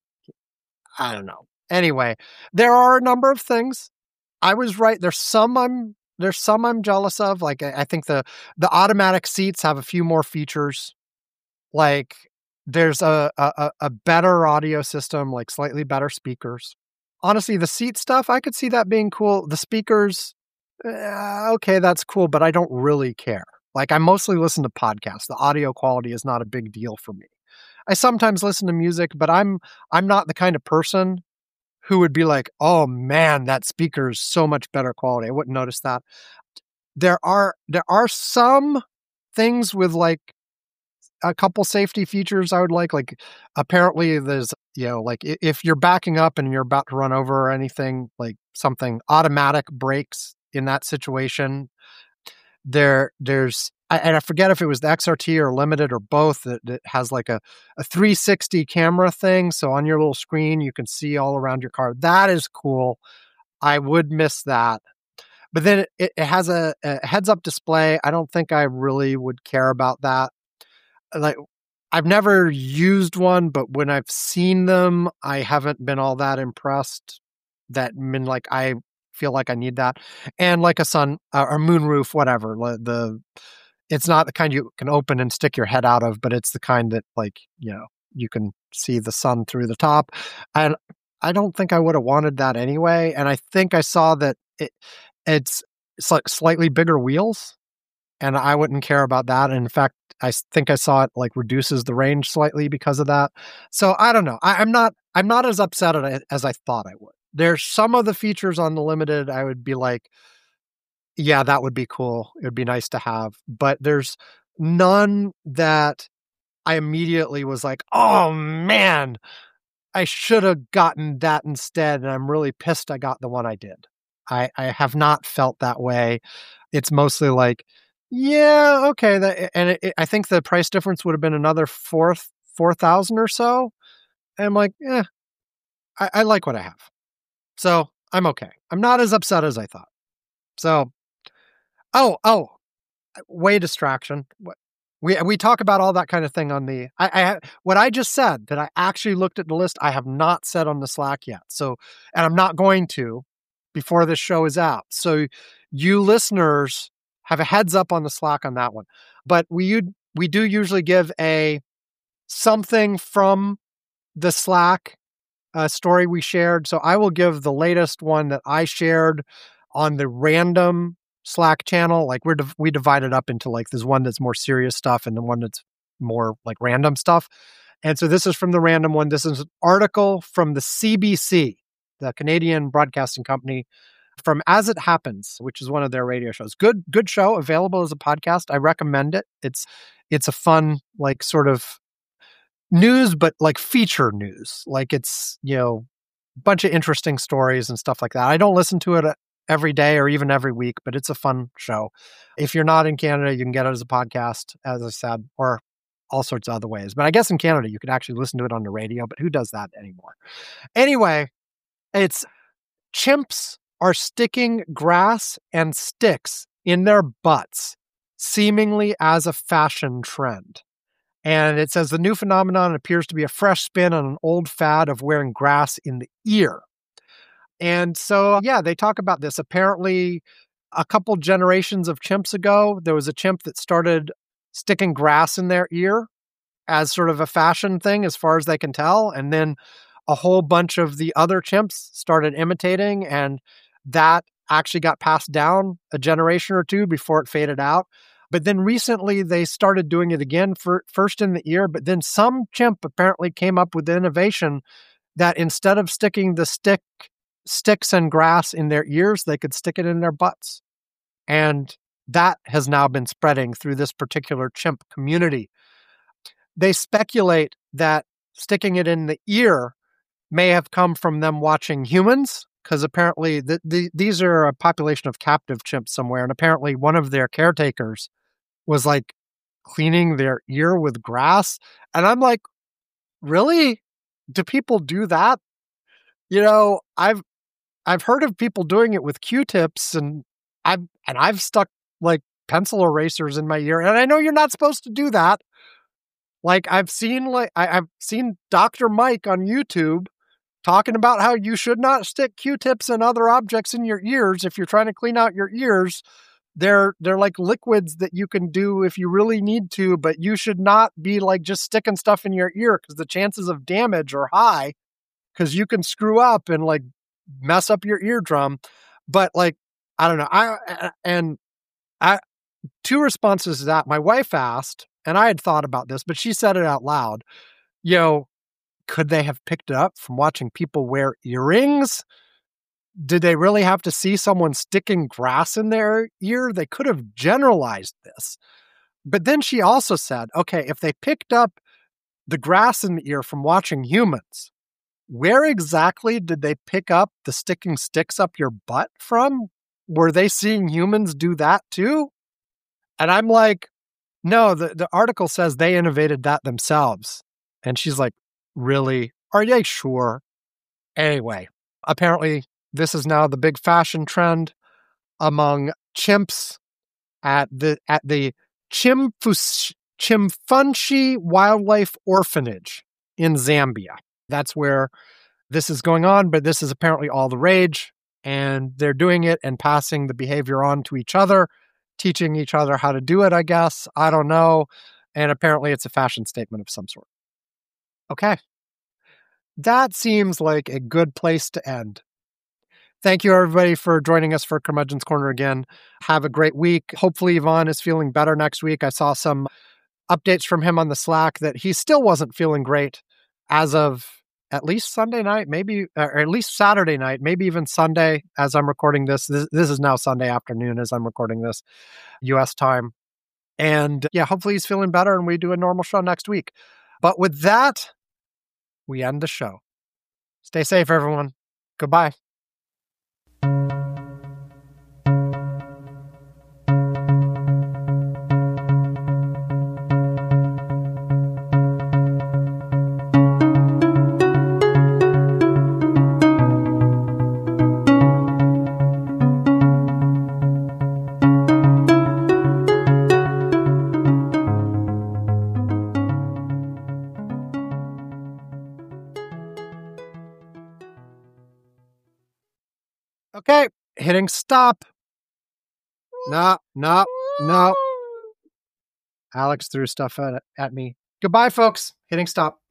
I don't know. Anyway, there are a number of things. I was right. There's some I'm there's some I'm jealous of. Like I, I think the the automatic seats have a few more features. Like there's a, a a better audio system, like slightly better speakers. Honestly, the seat stuff, I could see that being cool. The speakers, uh, okay, that's cool, but I don't really care. Like I mostly listen to podcasts. The audio quality is not a big deal for me. I sometimes listen to music, but I'm I'm not the kind of person who would be like, "Oh man, that speaker is so much better quality." I wouldn't notice that. There are there are some things with like a couple safety features I would like. Like apparently there's, you know, like if you're backing up and you're about to run over or anything, like something automatic brakes in that situation. There, there's, I, and I forget if it was the X R T or limited or both that, that has like a, a three sixty camera thing. So on your little screen, you can see all around your car. That is cool. I would miss that. But then it, it has a, a heads up display. I don't think I really would care about that. Like I've never used one, but when I've seen them, I haven't been all that impressed. That mean like I feel like I need that, and like a sun uh, or moonroof, whatever. The it's not the kind you can open and stick your head out of, but it's the kind that like you know you can see the sun through the top. And I don't think I would have wanted that anyway. And I think I saw that it it's, it's like slightly bigger wheels. And I wouldn't care about that. And in fact, I think I saw it like reduces the range slightly because of that. So I don't know. I, I'm not. I'm not as upset at it as I thought I would. There's some of the features on the limited I would be like, yeah, that would be cool. It would be nice to have. But there's none that I immediately was like, oh man, I should have gotten that instead. And I'm really pissed I got the one I did. I, I have not felt that way. It's mostly like, yeah, okay. That, and it, it, I think the price difference would have been another four, four thousand or so. And I'm like, yeah, I, I like what I have. So I'm okay. I'm not as upset as I thought. So, oh, oh, way distraction. We we talk about all that kind of thing on the, I, I what I just said that I actually looked at the list. I have not said on the Slack yet. So, and I'm not going to before this show is out. So you listeners have a heads up on the Slack on that one. But we we do usually give a something from the Slack uh, story we shared. So I will give the latest one that I shared on the random Slack channel. Like we're div- we divide it up into like there's one that's more serious stuff and the one that's more like random stuff. And so this is from the random one. This is an article from the C B C, the Canadian Broadcasting Company, from As It Happens, which is one of their radio shows. Good, good show, available as a podcast. I recommend it. It's it's a fun, like sort of news, but like feature news. Like it's, you know, a bunch of interesting stories and stuff like that. I don't listen to it every day or even every week, but it's a fun show. If you're not in Canada, you can get it as a podcast, as I said, or all sorts of other ways. But I guess in Canada, you could actually listen to it on the radio, but who does that anymore? Anyway, it's chimps are sticking grass and sticks in their butts, seemingly as a fashion trend. And it says the new phenomenon appears to be a fresh spin on an old fad of wearing grass in the ear. And so, yeah, they talk about this. Apparently, a couple generations of chimps ago, there was a chimp that started sticking grass in their ear as sort of a fashion thing, as far as they can tell. And then a whole bunch of the other chimps started imitating, and that actually got passed down a generation or two before it faded out. But then recently they started doing it again, for first in the ear, but then some chimp apparently came up with the innovation that instead of sticking the stick sticks and grass in their ears, they could stick it in their butts. And that has now been spreading through this particular chimp community. They speculate that sticking it in the ear may have come from them watching humans, because apparently the, the, these are a population of captive chimps somewhere, and apparently one of their caretakers was like cleaning their ear with grass. And I'm like, really? Do people do that? You know, I've I've heard of people doing it with Q-tips, and I've and I've stuck like pencil erasers in my ear, and I know you're not supposed to do that. Like I've seen like I, I've seen Doctor Mike on YouTube talking about how you should not stick Q-tips and other objects in your ears if you're trying to clean out your ears. They're they're like liquids that you can do if you really need to, but you should not be like just sticking stuff in your ear, because the chances of damage are high, because you can screw up and like mess up your eardrum. But like, I don't know. I and I two responses to that. My wife asked, and I had thought about this, but she said it out loud. You know, could they have picked it up from watching people wear earrings? Did they really have to see someone sticking grass in their ear? They could have generalized this. But then she also said, okay, if they picked up the grass in the ear from watching humans, where exactly did they pick up the sticking sticks up your butt from? Were they seeing humans do that too? And I'm like, no, the, the article says they innovated that themselves. And she's like, really? Are you sure? Anyway, apparently this is now the big fashion trend among chimps at the at the Chimfus, Chimfunshi Wildlife Orphanage in Zambia. That's where this is going on, but this is apparently all the rage, and they're doing it and passing the behavior on to each other, teaching each other how to do it, I guess. I don't know. And apparently it's a fashion statement of some sort. Okay. That seems like a good place to end. Thank you, everybody, for joining us for Curmudgeon's Corner again. Have a great week. Hopefully, Yvonne is feeling better next week. I saw some updates from him on the Slack that he still wasn't feeling great as of at least Sunday night, maybe, or at least Saturday night, maybe even Sunday as I'm recording this. This, this is now Sunday afternoon as I'm recording this, U S time. And yeah, hopefully he's feeling better and we do a normal show next week. But with that, we end the show. Stay safe, everyone. Goodbye. Okay, hitting stop. No, no, no. Alex threw stuff at, at me. Goodbye, folks. Hitting stop.